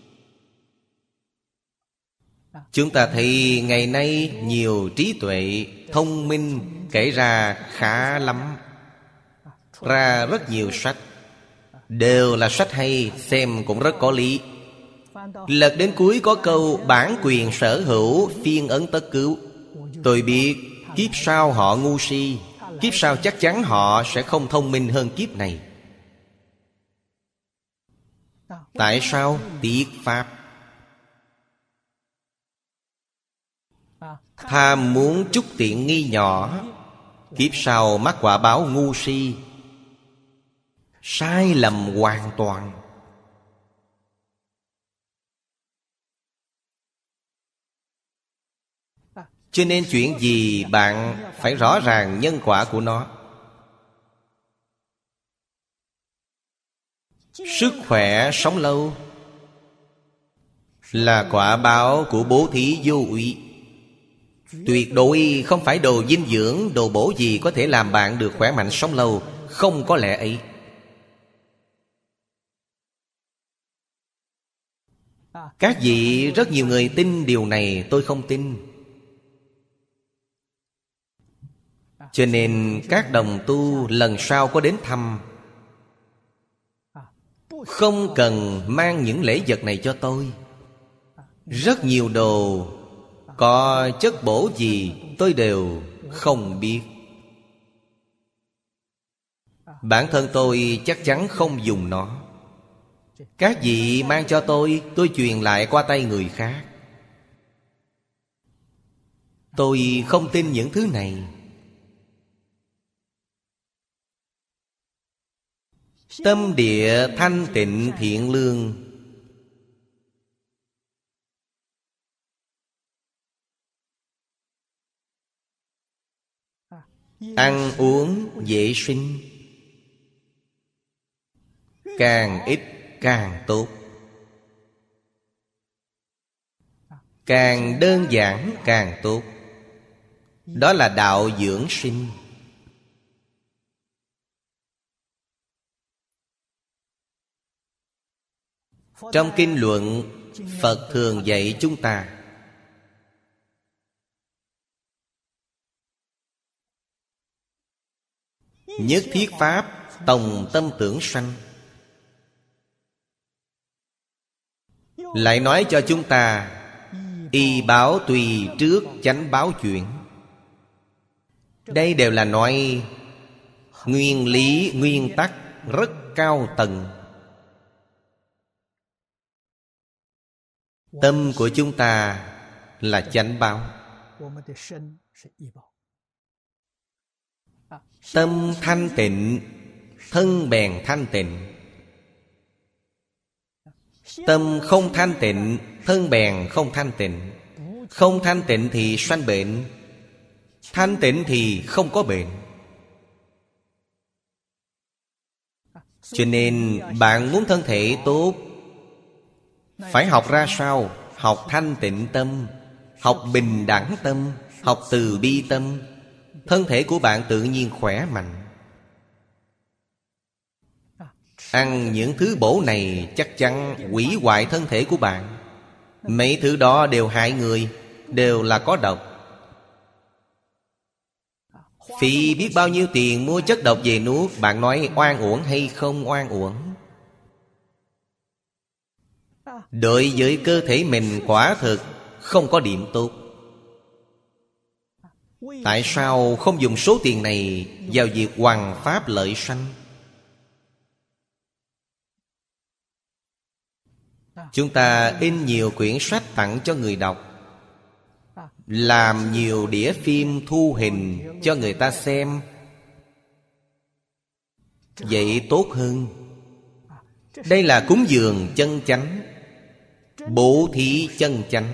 Chúng ta thấy ngày nay nhiều trí tuệ, thông minh kể ra khá lắm. Ra rất nhiều sách, đều là sách hay, xem cũng rất có lý. Lật đến cuối có câu bản quyền sở hữu, phiên ấn tất cứu. Tôi biết kiếp sau họ ngu si, kiếp sau chắc chắn họ sẽ không thông minh hơn kiếp này. Tại sao? Tiết pháp. Tham muốn chút tiện nghi nhỏ, kiếp sau mắc quả báo ngu si. Sai lầm hoàn toàn. Cho nên chuyện gì bạn phải rõ ràng nhân quả của nó. Sức khỏe sống lâu là quả báo của bố thí vô úy. Tuyệt đối không phải đồ dinh dưỡng, đồ bổ gì có thể làm bạn được khỏe mạnh sống lâu. Không có lẽ ấy. Các vị rất nhiều người tin điều này, tôi không tin. Cho nên các đồng tu lần sau có đến thăm, không cần mang những lễ vật này cho tôi. Rất nhiều đồ có chất bổ gì tôi đều không biết. Bản thân tôi chắc chắn không dùng nó. Các vị mang cho tôi truyền lại qua tay người khác. Tôi không tin những thứ này. Tâm địa thanh tịnh thiện lương, ăn uống vệ sinh, càng ít càng tốt. Càng đơn giản càng tốt. Đó là đạo dưỡng sinh. Trong kinh luận, Phật thường dạy chúng ta nhất thiết pháp tòng tâm tưởng sanh. Lại nói cho chúng ta y báo tùy trước chánh báo chuyển. Đây đều là nói nguyên lý, nguyên tắc rất cao tầng. Tâm của chúng ta là chánh báo. Tâm thanh tịnh, thân bèn thanh tịnh. Tâm không thanh tịnh, thân bèn không thanh tịnh. Không thanh tịnh thì sanh bệnh, thanh tịnh thì không có bệnh. Cho nên bạn muốn thân thể tốt, phải học ra sao? Học thanh tịnh tâm, học bình đẳng tâm, học từ bi tâm. Thân thể của bạn tự nhiên khỏe mạnh. Ăn những thứ bổ này chắc chắn hủy hoại thân thể của bạn. Mấy thứ đó đều hại người, đều là có độc. Phí biết bao nhiêu tiền mua chất độc về nuốt. Bạn nói oan uổng hay không oan uổng? Đối với cơ thể mình quả thực không có điểm tốt. Tại sao không dùng số tiền này vào việc hoằng pháp lợi sanh? Chúng ta in nhiều quyển sách tặng cho người đọc, làm nhiều đĩa phim thu hình cho người ta xem, vậy tốt hơn. Đây là cúng dường chân chánh, bố thí chân chánh.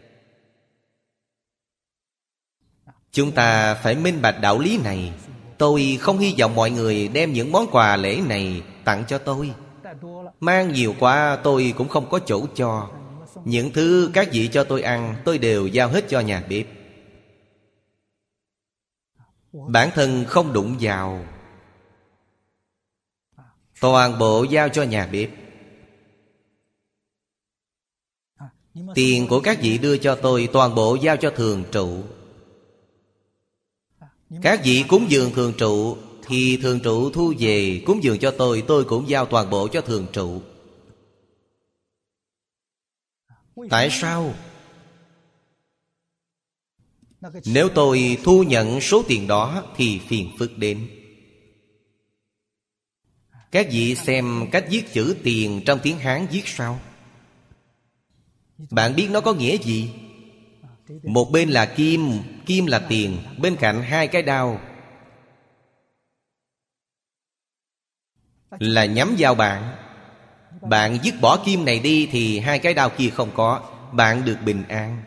Chúng ta phải minh bạch đạo lý này. Tôi không hy vọng mọi người đem những món quà lễ này tặng cho tôi. Mang nhiều quá tôi cũng không có chỗ cho. Những thứ các vị cho tôi ăn, tôi đều giao hết cho nhà bếp. Bản thân không đụng vào, toàn bộ giao cho nhà bếp. Tiền của các vị đưa cho tôi toàn bộ giao cho thường trụ. Các vị cúng dường thường trụ thì thường trụ thu về cúng dường cho tôi cũng giao toàn bộ cho thường trụ. Tại sao? Nếu tôi thu nhận số tiền đó thì phiền phức đến. Các vị xem cách viết chữ tiền trong tiếng Hán viết sao? Bạn biết nó có nghĩa gì? Một bên là kim, kim là tiền, bên cạnh hai cái đao là nhắm vào bạn. Bạn dứt bỏ kim này đi thì hai cái đao kia không có, bạn được bình an.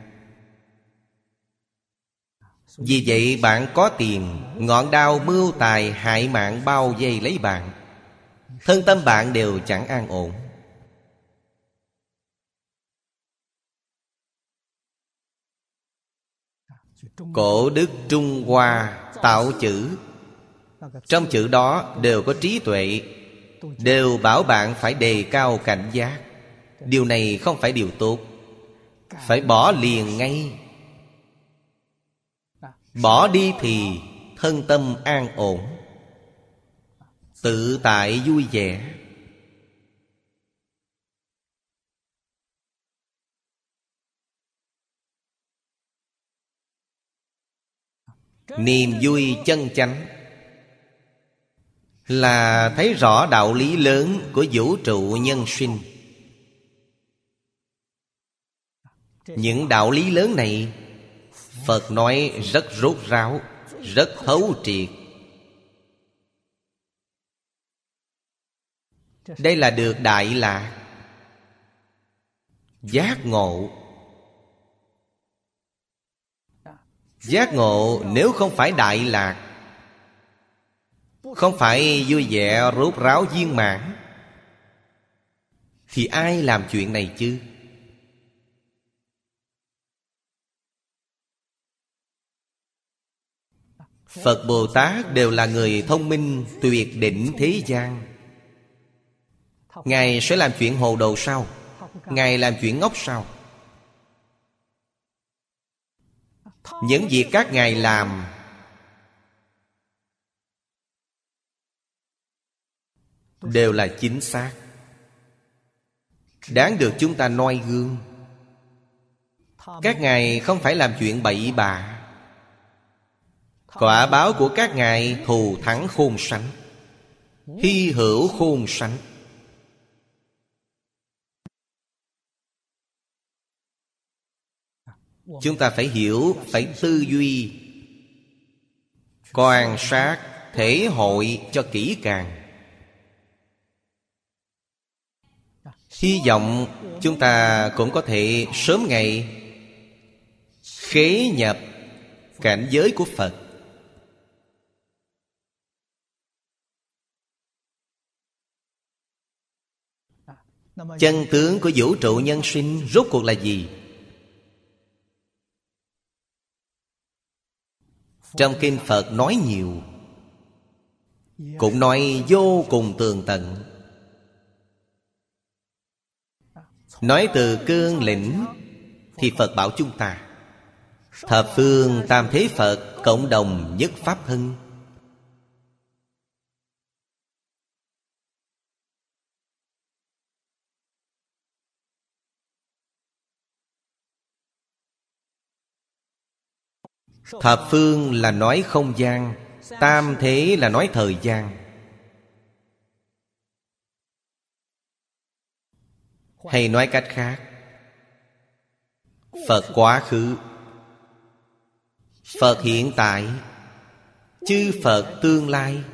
Vì vậy bạn có tiền, ngọn đao mưu tài hại mạng bao vây lấy bạn, thân tâm bạn đều chẳng an ổn. Cổ đức Trung Hoa tạo chữ, trong chữ đó đều có trí tuệ, đều bảo bạn phải đề cao cảnh giác. Điều này không phải điều tốt, phải bỏ liền ngay. Bỏ đi thì thân tâm an ổn, tự tại vui vẻ. Niềm vui chân chánh là thấy rõ đạo lý lớn của vũ trụ nhân sinh. Những đạo lý lớn này Phật nói rất rốt ráo, rất thấu triệt. Đây là được đại lạc, giác ngộ. Giác ngộ nếu không phải đại lạc, không phải vui vẻ rốt ráo viên mãn, thì ai làm chuyện này chứ? Phật Bồ Tát đều là người thông minh tuyệt đỉnh thế gian. Ngài sẽ làm chuyện hồ đồ sao? Ngài làm chuyện ngốc sao? Những việc các ngài làm đều là chính xác, đáng được chúng ta noi gương. Các ngài không phải làm chuyện bậy bạ. Quả báo của các ngài thù thắng khôn sánh, hy hữu khôn sánh. Chúng ta phải hiểu, phải tư duy, quan sát, thể hội cho kỹ càng. Hy vọng chúng ta cũng có thể sớm ngày khế nhập cảnh giới của Phật. Chân tướng của vũ trụ nhân sinh rốt cuộc là gì? Trong kinh Phật nói nhiều, cũng nói vô cùng tường tận. Nói từ cương lĩnh thì Phật bảo chúng ta thập phương tam thế Phật cộng đồng nhất pháp thân. Thập phương là nói không gian, tam thế là nói thời gian. Hay nói cách khác, Phật quá khứ, Phật hiện tại, chư Phật tương lai.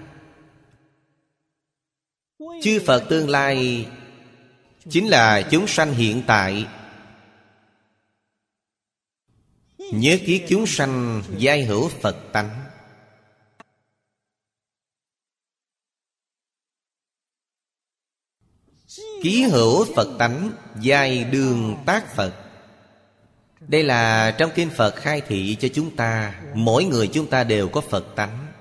Chư Phật tương lai chính là chúng sanh hiện tại. Nhất thiết chúng sanh giai hữu Phật tánh. Ký hữu Phật tánh, giai đương tác Phật. Đây là trong kinh Phật khai thị cho chúng ta. Mỗi người chúng ta đều có Phật tánh.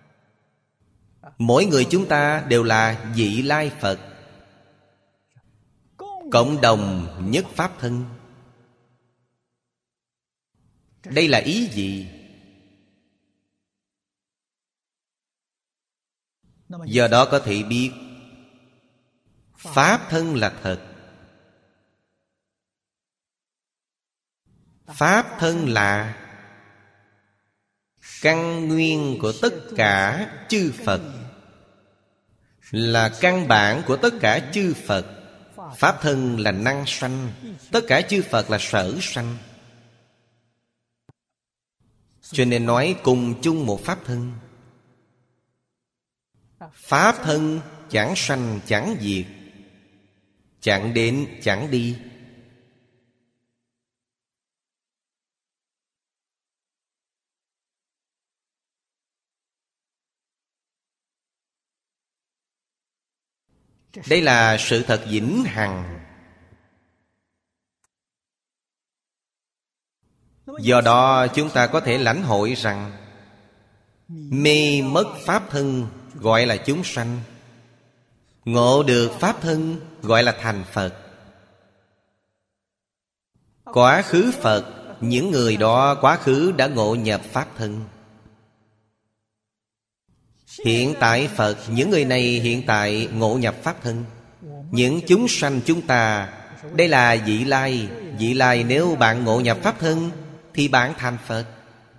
Mỗi người chúng ta đều là vị lai Phật, cộng đồng nhất pháp thân. Đây là ý gì? Do đó có thể biết pháp thân là thật. Pháp thân là Căn nguyên của tất cả chư Phật, là căn bản của tất cả chư Phật. Pháp thân là năng sanh, tất cả chư Phật là sở sanh. Cho nên nói cùng chung một pháp thân. Pháp thân chẳng sanh chẳng diệt, chẳng đến chẳng đi. Đây là sự thật vĩnh hằng. Do đó chúng ta có thể lãnh hội rằng mê mất pháp thân gọi là chúng sanh, ngộ được pháp thân gọi là thành Phật. Quá khứ Phật, những người đó quá khứ đã ngộ nhập pháp thân. Hiện tại Phật, những người này hiện tại ngộ nhập pháp thân. Những chúng sanh chúng ta, đây là vị lai. Vị lai nếu bạn ngộ nhập pháp thân thì bạn thành Phật.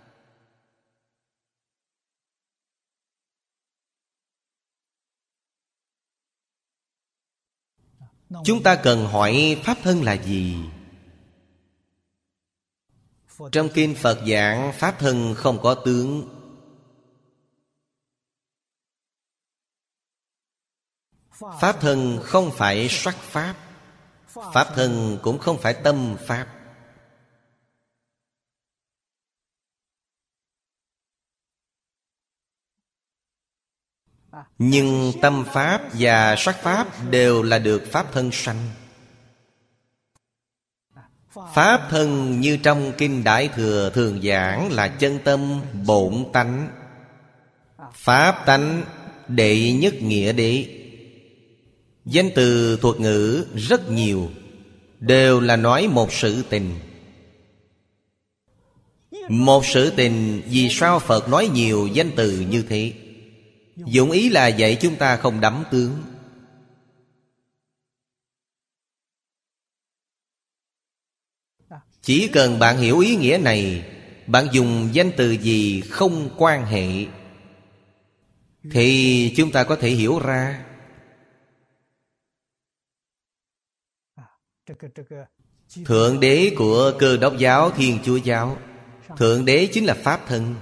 Chúng ta cần hỏi pháp thân là gì? Trong kinh Phật giảng pháp thân không có tướng. Pháp thân không phải sắc pháp, pháp thân cũng không phải tâm pháp. Nhưng tâm pháp và sắc pháp đều là được pháp thân sanh. Pháp thân như trong kinh Đại Thừa thường giảng là chân tâm bổn tánh. Pháp tánh đệ nhất nghĩa đế. Danh từ thuật ngữ rất nhiều, đều là nói một sự tình. Một sự tình, vì sao Phật nói nhiều danh từ như thế? Dụng ý là dạy chúng ta không đắm tướng. Chỉ cần bạn hiểu ý nghĩa này, bạn dùng danh từ gì không quan hệ, thì chúng ta có thể hiểu ra. Thượng đế của Cơ Đốc giáo, Thiên Chúa giáo, thượng đế chính là pháp thân.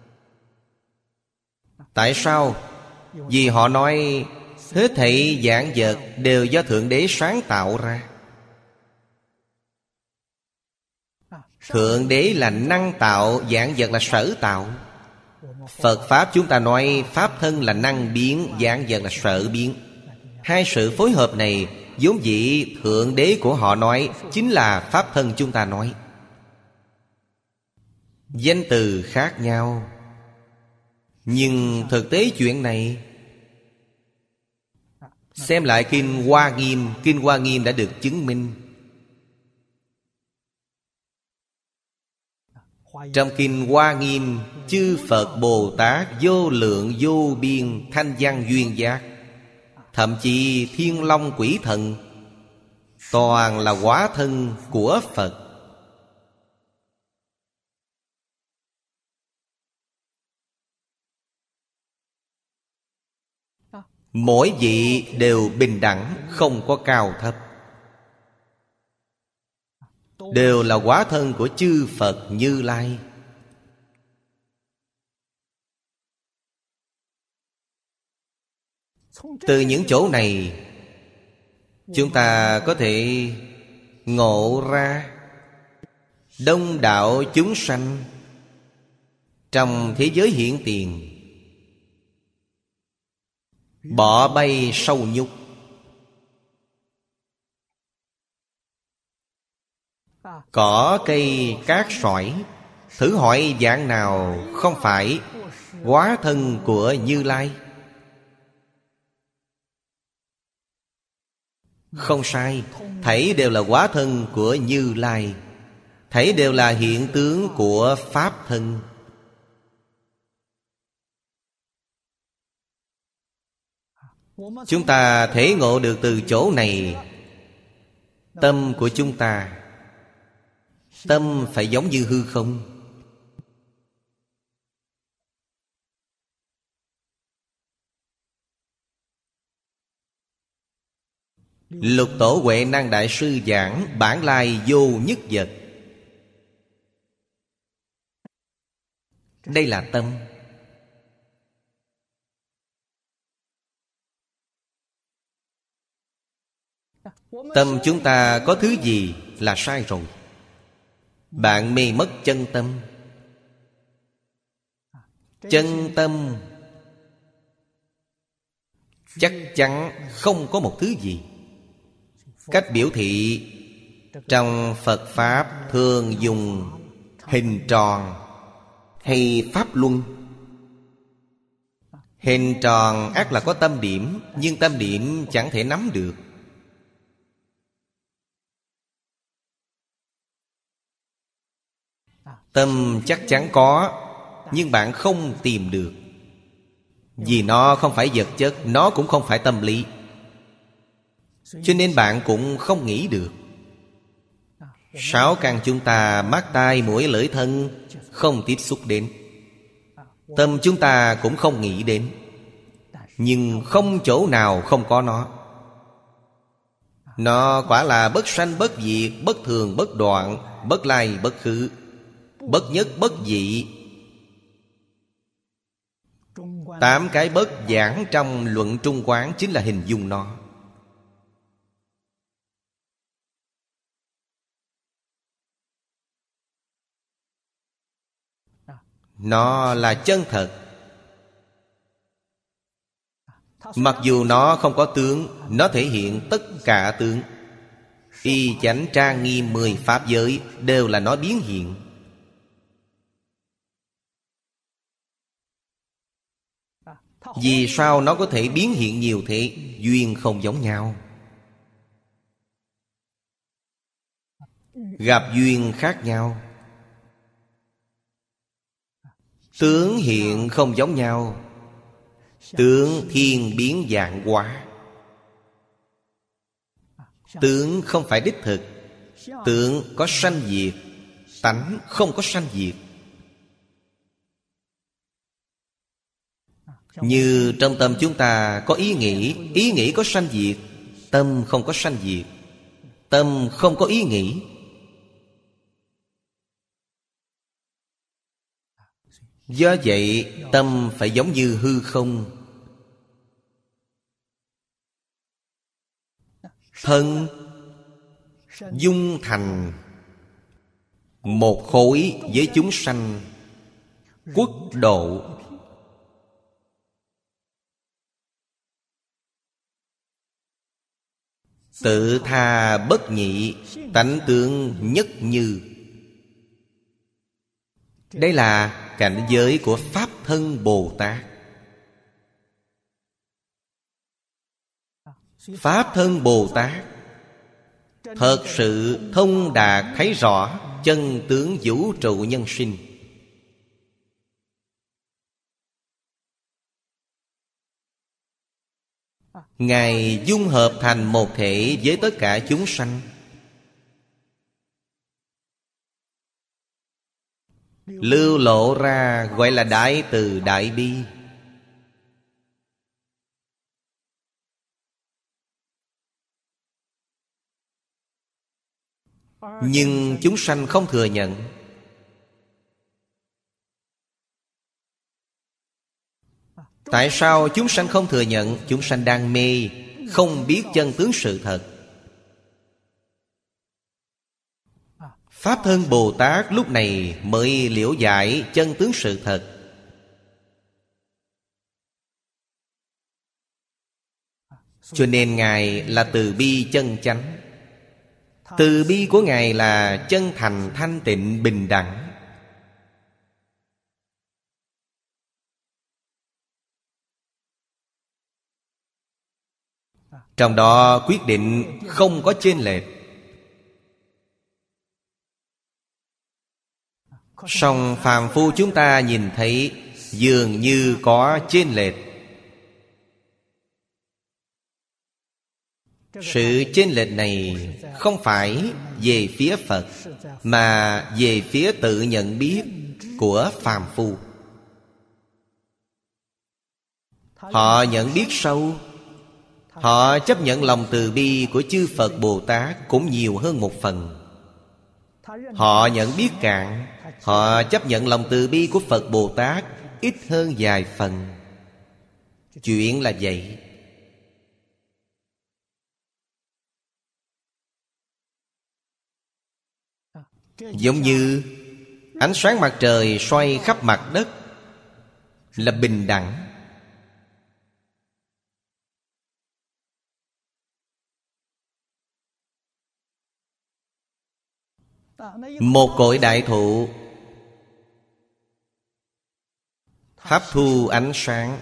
Tại sao? Vì họ nói hết thảy vạn vật đều do thượng đế sáng tạo ra. Thượng đế là năng tạo, vạn vật là sở tạo. Phật Pháp chúng ta nói pháp thân là năng biến, vạn vật là sở biến. Hai sự phối hợp này vốn dĩ thượng đế của họ nói chính là pháp thân chúng ta nói. Danh từ khác nhau, nhưng thực tế chuyện này, xem lại Kinh Hoa Nghiêm. Kinh Hoa Nghiêm đã được chứng minh. Trong Kinh Hoa Nghiêm, chư Phật Bồ Tát vô lượng vô biên thanh văn duyên giác, thậm chí Thiên Long Quỷ Thần, toàn là hóa thân của Phật. Mỗi vị đều bình đẳng, không có cao thấp, đều là hóa thân của chư Phật Như Lai. Từ những chỗ này, chúng ta có thể ngộ ra đông đảo chúng sanh trong thế giới hiện tiền bỏ bay sâu nhúc. Cỏ cây cát sỏi, thử hỏi dạng nào không phải hóa thân của Như Lai? Không sai, thảy đều là hóa thân của Như Lai, thảy đều là hiện tướng của pháp thân. Chúng ta thể ngộ được từ chỗ này. Tâm của chúng ta, tâm phải giống như hư không. Lục Tổ Huệ Năng Đại Sư giảng bản lai vô nhất vật. Đây là tâm. Tâm chúng ta có thứ gì là sai rồi. Bạn mê mất chân tâm. Chân tâm chắc chắn không có một thứ gì. Cách biểu thị trong Phật Pháp thường dùng hình tròn hay pháp luân. Hình tròn ắt là có tâm điểm, nhưng tâm điểm chẳng thể nắm được. Tâm chắc chắn có, nhưng bạn không tìm được. Vì nó không phải vật chất, nó cũng không phải tâm lý, cho nên bạn cũng không nghĩ được. Sáu căn chúng ta, mắt tai mũi lưỡi thân, không tiếp xúc đến. Tâm chúng ta cũng không nghĩ đến. Nhưng không chỗ nào không có nó. Nó quả là bất sanh bất diệt, bất thường bất đoạn, bất lai bất khứ, bất nhất bất dị. 8 cái bất giảng trong luận Trung Quán chính là hình dung nó. Nó là chân thật. Mặc dù nó không có tướng, nó thể hiện tất cả tướng. Y chánh trang nghiêm 10 pháp giới đều là nó biến hiện. Vì sao nó có thể biến hiện nhiều thế? Duyên không giống nhau. Gặp duyên khác nhau. Tướng hiện không giống nhau. Tướng thiên biến vạn hóa. Tướng không phải đích thực. Tướng có sanh diệt, tánh không có sanh diệt. Như trong tâm chúng ta có ý nghĩ, ý nghĩ có sanh diệt. Tâm không có sanh diệt. Tâm không có ý nghĩ. Do vậy tâm phải giống như hư không. Thân dung thành một khối với chúng sanh, quốc độ. Tự tha bất nhị, tánh tướng nhất như. Đây là cảnh giới của Pháp Thân Bồ Tát. Pháp Thân Bồ Tát thật sự thông đạt thấy rõ chân tướng vũ trụ nhân sinh. Ngài dung hợp thành một thể với tất cả chúng sanh. Lưu lộ ra gọi là Đại Từ Đại Bi. Nhưng chúng sanh không thừa nhận. Tại sao chúng sanh không thừa nhận? Chúng sanh đang mê, không biết chân tướng sự thật. Pháp Thân Bồ Tát lúc này mới liễu giải chân tướng sự thật. Cho nên Ngài là từ bi chân chánh. Từ bi của Ngài là chân thành, thanh tịnh, bình đẳng. Trong đó quyết định không có chênh lệch. Song phàm phu chúng ta nhìn thấy dường như có chênh lệch. Sự chênh lệch này không phải về phía Phật, mà về phía tự nhận biết của phàm phu. Họ chấp nhận lòng từ bi của chư Phật Bồ Tát cũng nhiều hơn một phần. Họ nhận biết cạn, họ chấp nhận lòng từ bi của Phật Bồ Tát ít hơn vài phần. Chuyện là vậy. Giống như ánh sáng mặt trời xoay khắp mặt đất là bình đẳng. Một cội đại thụ hấp thu ánh sáng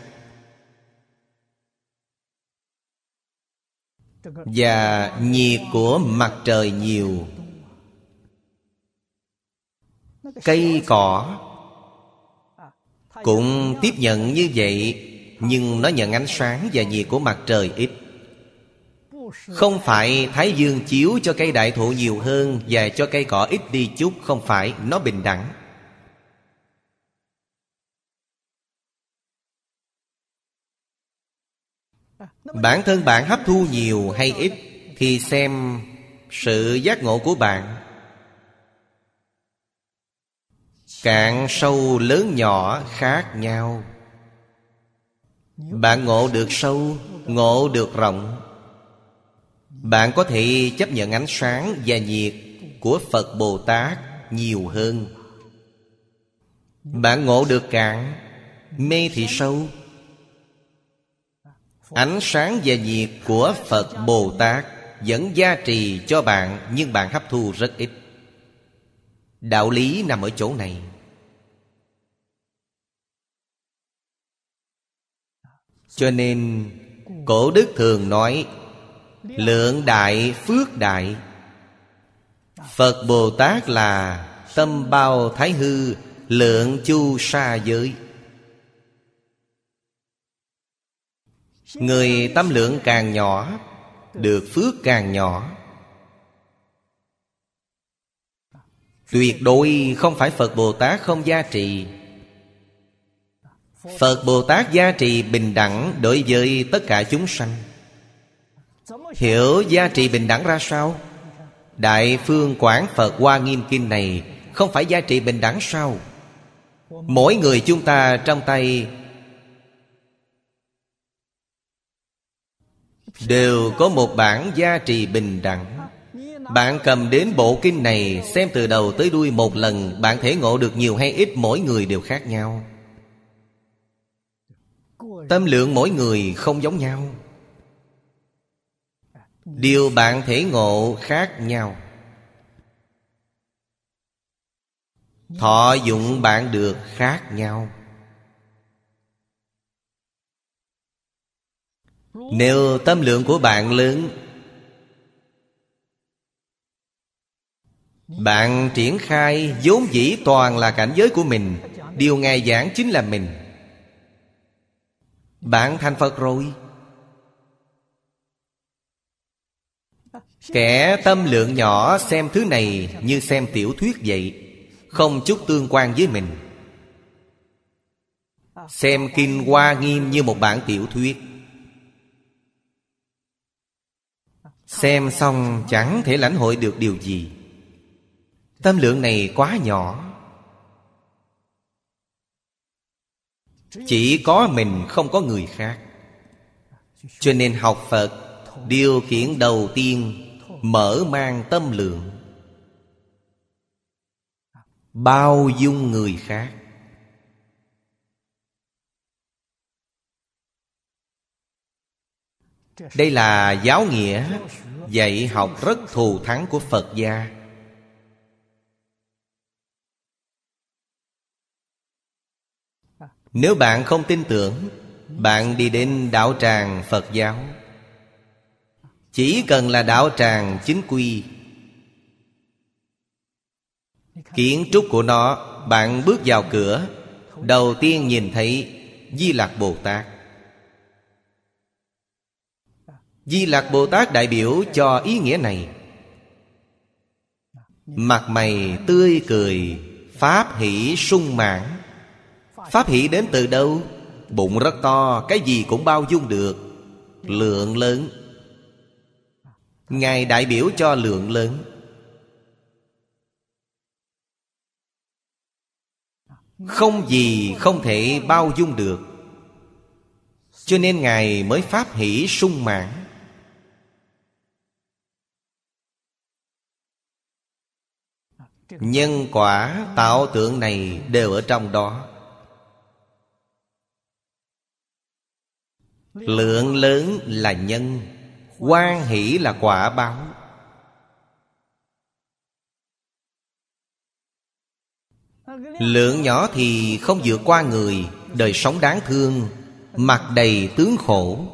và nhiệt của mặt trời nhiều. Cây cỏ cũng tiếp nhận như vậy, nhưng nó nhận ánh sáng và nhiệt của mặt trời ít. Không phải Thái Dương chiếu cho cây đại thụ nhiều hơn và cho cây cỏ ít đi chút. Không phải, nó bình đẳng. Bản thân bạn hấp thu nhiều hay ít thì xem sự giác ngộ của bạn. Cạn sâu lớn nhỏ khác nhau. Bạn ngộ được sâu, ngộ được rộng. Bạn có thể chấp nhận ánh sáng và nhiệt của Phật Bồ Tát nhiều hơn. Bạn ngộ được cạn, mê thì sâu. Ánh sáng và nhiệt của Phật Bồ Tát vẫn gia trì cho bạn, nhưng bạn hấp thu rất ít. Đạo lý nằm ở chỗ này. Cho nên cổ đức thường nói lượng đại phước đại. Phật Bồ Tát là tâm bao thái hư, lượng chu sa giới. Người tâm lượng càng nhỏ, được phước càng nhỏ. Tuyệt đối không phải Phật Bồ Tát không gia trì. Phật Bồ Tát gia trì bình đẳng đối với tất cả chúng sanh. Hiểu gia trì bình đẳng ra sao? Đại Phương Quảng Phật Hoa Nghiêm Kinh này không phải gia trì bình đẳng sao? Mỗi người chúng ta trong tay đều có một bản gia trì bình đẳng. Bạn cầm đến bộ kinh này xem từ đầu tới đuôi một lần, bạn thể ngộ được nhiều hay ít mỗi người đều khác nhau. Tâm lượng mỗi người không giống nhau. Điều bạn thể ngộ khác nhau. Thọ dụng bạn được khác nhau. Nếu tâm lượng của bạn lớn, bạn triển khai vốn dĩ toàn là cảnh giới của mình. Điều Ngài giảng chính là mình. Bạn thành Phật rồi. Kẻ tâm lượng nhỏ xem thứ này như xem tiểu thuyết vậy, không chút tương quan với mình. Xem Kinh Hoa Nghiêm như một bản tiểu thuyết. Xem xong chẳng thể lãnh hội được điều gì. Tâm lượng này quá nhỏ. Chỉ có mình, không có người khác. Cho nên học Phật, điều kiện đầu tiên mở mang tâm lượng, bao dung người khác. Đây là giáo nghĩa dạy học rất thù thắng của Phật gia. Nếu bạn không tin tưởng, bạn đi đến đạo tràng Phật giáo. Chỉ cần là đạo tràng chính quy, kiến trúc của nó, bạn bước vào cửa, đầu tiên nhìn thấy Di Lặc Bồ Tát. Di Lặc Bồ Tát đại biểu cho ý nghĩa này. Mặt mày tươi cười, pháp hỷ sung mãn. Pháp hỷ đến từ đâu? Bụng rất to, cái gì cũng bao dung được. lượng lớn. Ngài đại biểu cho lượng lớn. Không gì không thể bao dung được, cho nên Ngài mới pháp hỷ sung mãn. Nhân quả tạo tượng này đều ở trong đó. Lượng lớn là nhân, hoan hỷ là quả báo. Lượng nhỏ thì không vượt qua người, đời sống đáng thương, mặt đầy tướng khổ.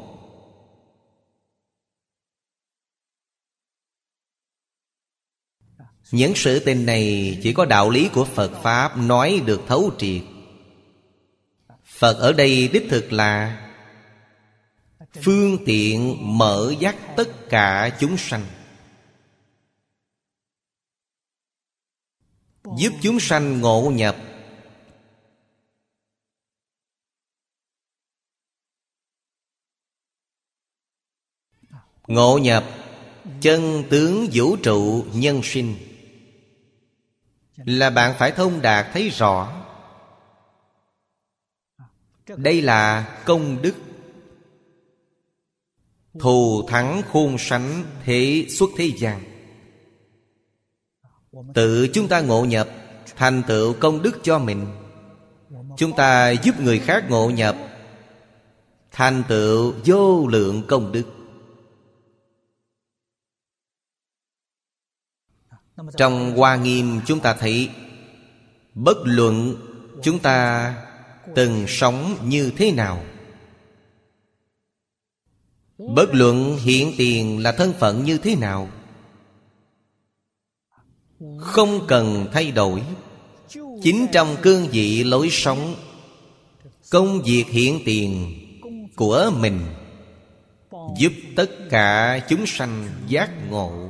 Những sự tình này chỉ có đạo lý của Phật Pháp nói được thấu triệt. Phật ở đây đích thực là phương tiện mở dắt tất cả chúng sanh, giúp chúng sanh ngộ nhập. Ngộ nhập chân tướng vũ trụ nhân sinh là bạn phải thông đạt thấy rõ. Đây là công đức, thù thắng khôn sánh thế xuất thế gian. Tự chúng ta ngộ nhập, thành tựu công đức cho mình. Chúng ta giúp người khác ngộ nhập, thành tựu vô lượng công đức. Trong Hoa Nghiêm chúng ta thấy, bất luận chúng ta từng sống như thế nào, bất luận hiện tiền là thân phận như thế nào, không cần thay đổi. Chính trong cương vị lối sống, công việc hiện tiền của mình, giúp tất cả chúng sanh giác ngộ.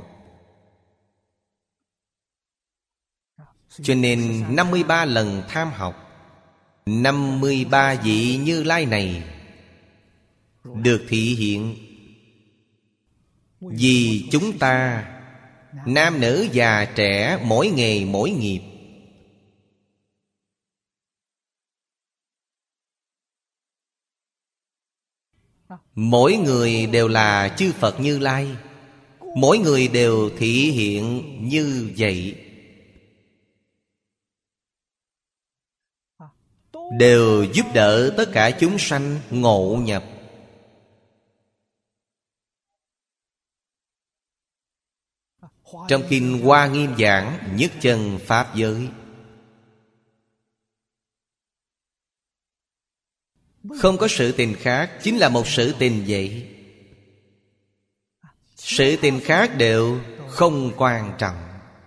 Cho nên 53 lần tham học, 53 vị Như Lai này được thị hiện vì chúng ta, nam nữ già trẻ, mỗi nghề mỗi nghiệp. Mỗi người đều là chư Phật Như Lai, mỗi người đều thị hiện như vậy, đều giúp đỡ tất cả chúng sanh ngộ nhập. Trong kinh Hoa Nghiêm giảng nhất chân pháp giới, không có sự tình khác, chính là một sự tình vậy. Sự tình khác đều không quan trọng,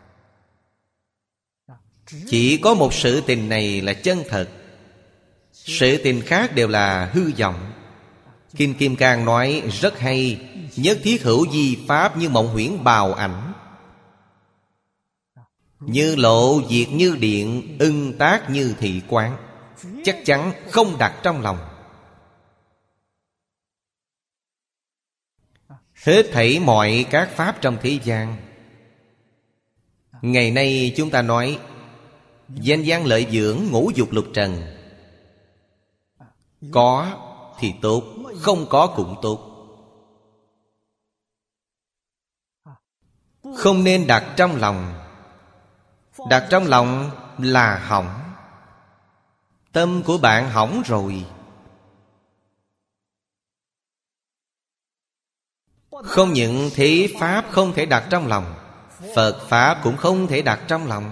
chỉ có một sự tình này là chân thật, sự tình khác đều là hư vọng. Kinh Kim Cang nói rất hay: nhất thiết hữu vi pháp như mộng huyễn bào ảnh, như lộ diệt như điện, ưng tác như thị quán. Chắc chắn không đặt trong lòng. Hết thảy mọi các pháp trong thế gian, ngày nay chúng ta nói danh văn lợi dưỡng, ngũ dục lục trần, có thì tốt, không có cũng tốt. Không nên đặt trong lòng. Đặt trong lòng là hỏng. Tâm của bạn hỏng rồi. Không những thế pháp không thể đặt trong lòng, Phật pháp cũng không thể đặt trong lòng.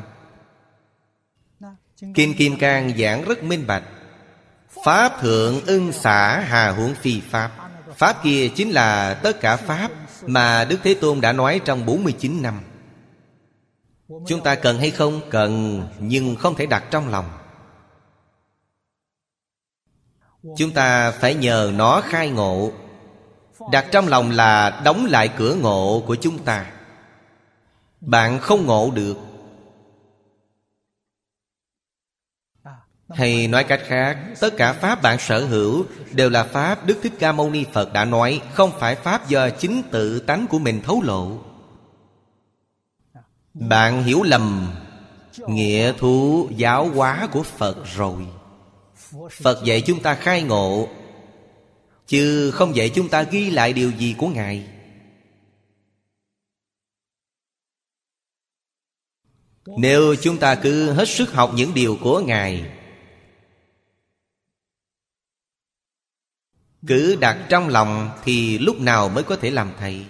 Kinh Kim Cang giảng rất minh bạch: pháp thượng ưng xả hà huống phi pháp. Pháp kia chính là tất cả pháp mà Đức Thế Tôn đã nói trong 49 năm. Chúng ta cần hay không? Cần, nhưng không thể đặt trong lòng. Chúng ta phải nhờ nó khai ngộ. Đặt trong lòng là đóng lại cửa ngộ của chúng ta. Bạn không ngộ được. Hay nói cách khác, tất cả pháp bạn sở hữu đều là pháp Đức Thích Ca Mâu Ni Phật đã nói, không phải pháp do chính tự tánh của mình thấu lộ. Bạn hiểu lầm nghĩa thú giáo hóa của Phật rồi. Phật dạy chúng ta khai ngộ, chứ không dạy chúng ta ghi lại điều gì của Ngài. Nếu chúng ta cứ hết sức học những điều của Ngài, cứ đặt trong lòng, thì lúc nào mới có thể làm thầy?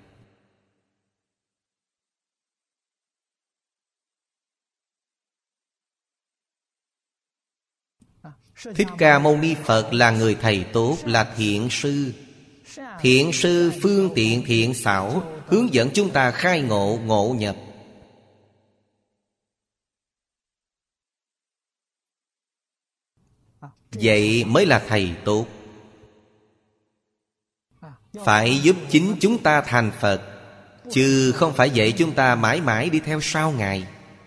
Thích Ca Mâu Ni Phật là người thầy tốt, là thiện sư. Thiện sư phương tiện thiện xảo, hướng dẫn chúng ta khai ngộ, ngộ nhập. Vậy mới là thầy tốt. Phải giúp chính chúng ta thành Phật, chứ không phải dạy chúng ta mãi mãi đi theo sau Ngài.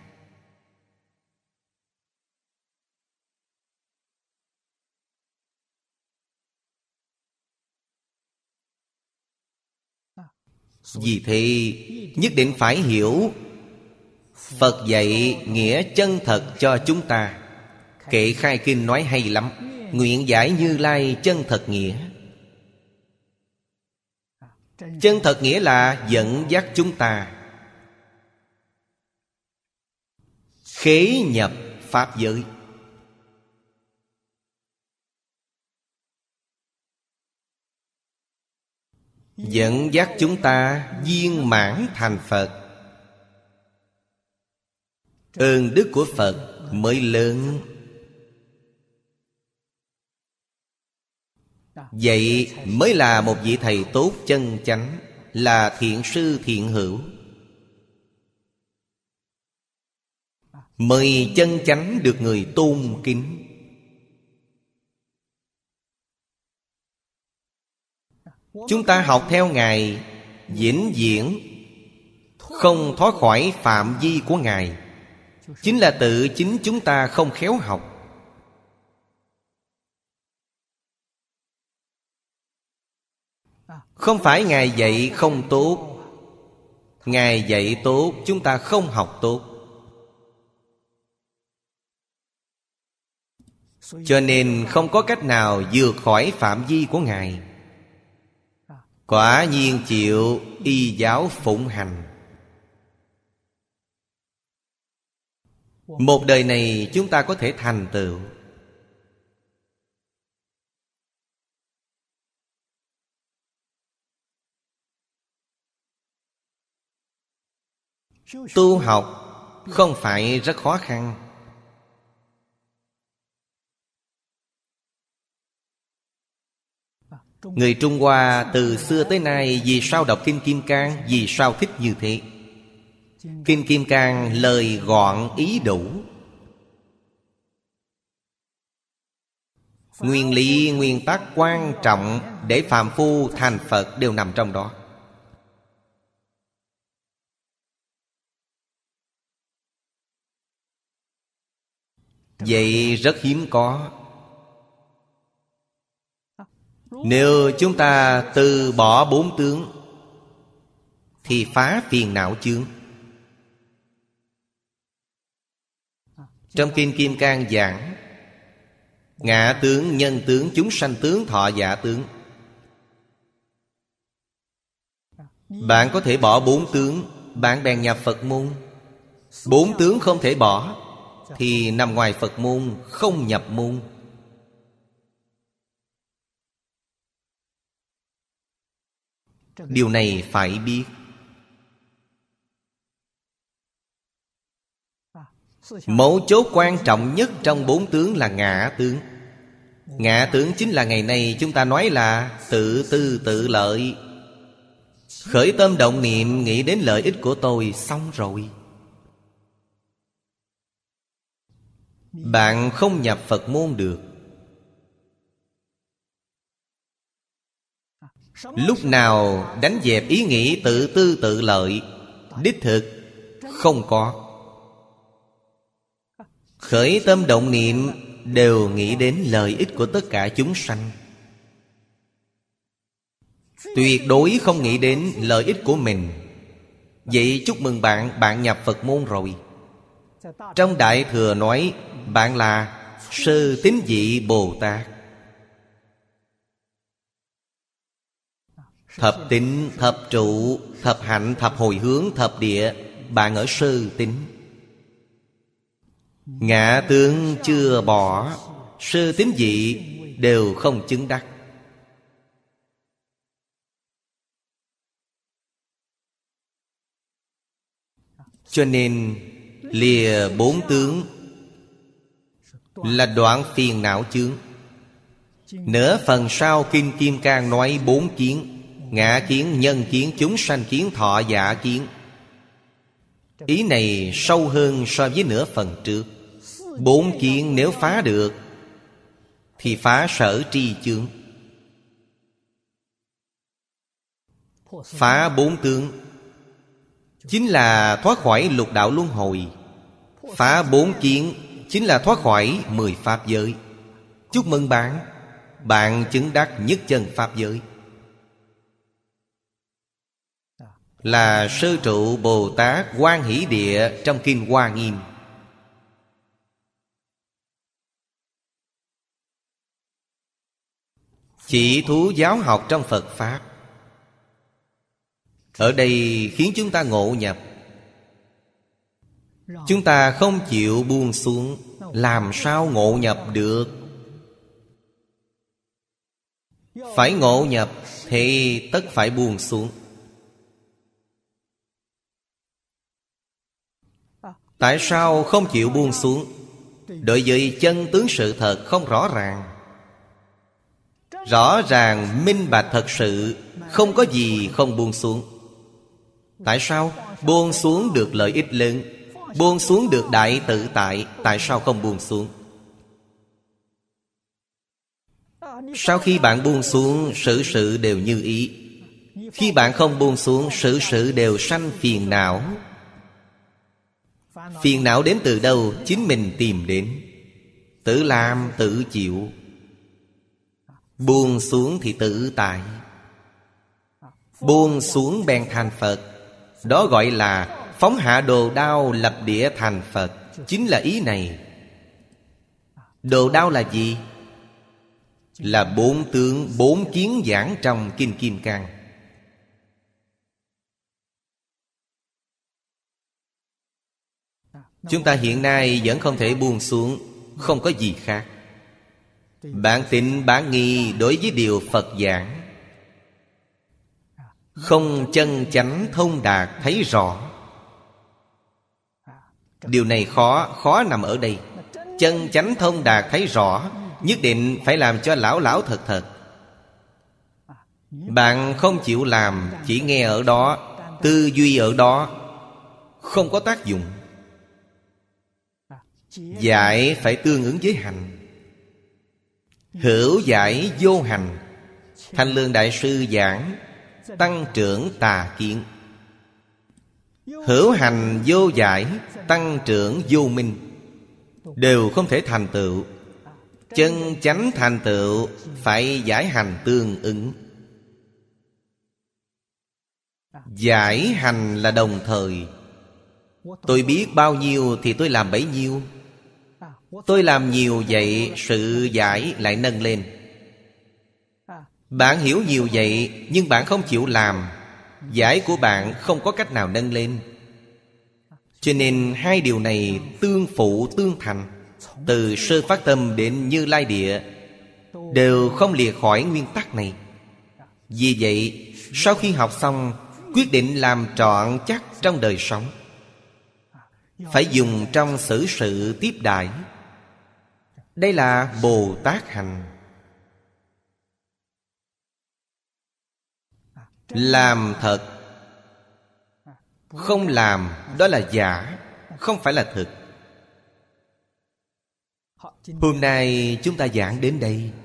Vì thế nhất định phải hiểu Phật dạy nghĩa chân thật cho chúng ta. Kệ Khai Kinh nói hay lắm: nguyện giải Như Lai chân thật nghĩa. Chân thật nghĩa là dẫn dắt chúng ta khế nhập Pháp giới. Dẫn dắt chúng ta viên mãn thành Phật. Ơn đức của Phật mới lớn. Vậy mới là một vị thầy tốt chân chánh, là thiện sư thiện hữu. Mới chân chánh được người tôn kính. Chúng ta học theo Ngài, vĩnh viễn không thoát khỏi phạm vi của Ngài, chính là tự chính chúng ta không khéo học. Không phải Ngài dạy không tốt, Ngài dạy tốt, chúng ta không học tốt. Cho nên không có cách nào vượt khỏi phạm vi của Ngài. Quả nhiên chịu y giáo phụng hành. Một đời này chúng ta có thể thành tựu. Tu học không phải rất khó khăn. Người Trung Hoa từ xưa tới nay vì sao đọc Kinh Kim Cang? Vì sao thích như thế? Kinh Kim Cang lời gọn ý đủ, nguyên lý nguyên tắc quan trọng để phàm phu thành Phật đều nằm trong đó. Vậy rất hiếm có. Nếu chúng ta từ bỏ bốn tướng thì phá phiền não chướng. Trong Kinh Kim Cang giảng ngã tướng, nhân tướng, chúng sanh tướng, thọ giả tướng. Bạn có thể bỏ bốn tướng, bạn bèn nhập Phật môn. Bốn tướng không thể bỏ thì nằm ngoài Phật môn, không nhập môn. Điều này phải biết. Mấu chốt quan trọng nhất trong bốn tướng là ngã tướng. Ngã tướng chính là ngày nay chúng ta nói là tự tư tự lợi. Khởi tâm động niệm nghĩ đến lợi ích của tôi, xong rồi. Bạn không nhập Phật môn được. Lúc nào đánh dẹp ý nghĩ tự tư tự lợi, đích thực không có. Khởi tâm động niệm đều nghĩ đến lợi ích của tất cả chúng sanh. Tuyệt đối không nghĩ đến lợi ích của mình. Vậy chúc mừng bạn, bạn nhập Phật môn rồi. Trong Đại Thừa nói bạn là Sơ Tín Vị Bồ Tát. Thập tín, thập trụ, thập hạnh, thập hồi hướng, thập địa, bạn ở sơ tín. Ngã tướng chưa bỏ, sơ tín vị đều không chứng đắc. Cho nên lìa bốn tướng là đoạn phiền não chướng. Nửa phần sau Kinh Kim Cang nói bốn kiến: ngã kiến, nhân kiến, chúng sanh kiến, thọ giả kiến. Ý này sâu hơn so với nửa phần trước. Bốn kiến nếu phá được thì phá sở tri chướng. Phá bốn tướng chính là thoát khỏi lục đạo luân hồi. Phá bốn kiến chính là thoát khỏi 10 pháp giới. Chúc mừng bạn, bạn chứng đắc nhất chân pháp giới. Là Sơ Trụ Bồ Tát Quan Hỷ Địa trong Kinh Hoa Nghiêm. Chỉ thú giáo học trong Phật Pháp. Ở đây khiến chúng ta ngộ nhập. Chúng ta không chịu buông xuống, làm sao ngộ nhập được? Phải ngộ nhập thì tất phải buông xuống. Tại sao không chịu buông xuống? Đối với chân tướng sự thật không rõ ràng. Rõ ràng minh bạch thật sự, không có gì không buông xuống. Tại sao? Buông xuống được lợi ích lớn, buông xuống được đại tự tại. Tại sao không buông xuống? Sau khi bạn buông xuống, sự sự đều như ý. Khi bạn không buông xuống, sự sự đều sanh phiền não. Phiền não đến từ đâu? Chính mình tìm đến. Tự làm tự chịu. Buông xuống thì tự tại. Buông xuống bèn thành Phật. Đó gọi là phóng hạ đồ đao lập địa thành Phật. Chính là ý này. Đồ đao là gì? Là bốn tướng, bốn kiến giảng trong Kinh Kim Cang. Chúng ta hiện nay vẫn không thể buông xuống. Không có gì khác. Bản tịnh bản nghi đối với điều Phật giảng, không chân chánh thông đạt thấy rõ. Điều này khó nằm ở đây. Chân chánh thông đạt thấy rõ, nhất định phải làm cho lão lão thật thật. Bạn không chịu làm, chỉ nghe ở đó, tư duy ở đó, không có tác dụng. Giải phải tương ứng với hành. Hữu giải vô hành. Thanh Lương Đại Sư giảng tăng trưởng tà kiến. Hữu hành vô giải, tăng trưởng vô minh, đều không thể thành tựu. Chân chánh thành tựu phải giải hành tương ứng. Giải hành là đồng thời. Tôi biết bao nhiêu thì tôi làm bấy nhiêu. Tôi làm nhiều vậy, sự giải lại nâng lên. Bạn hiểu nhiều vậy, nhưng bạn không chịu làm, giải của bạn không có cách nào nâng lên. Cho nên hai điều này tương phụ tương thành. Từ sơ phát tâm đến Như Lai Địa đều không lìa khỏi nguyên tắc này. Vì vậy, sau khi học xong, quyết định làm trọn chắc trong đời sống. Phải dùng trong xử sự tiếp đãi. Đây là Bồ Tát hành. Làm thật. Không làm đó là giả, không phải là thực. Hôm nay chúng ta giảng đến đây.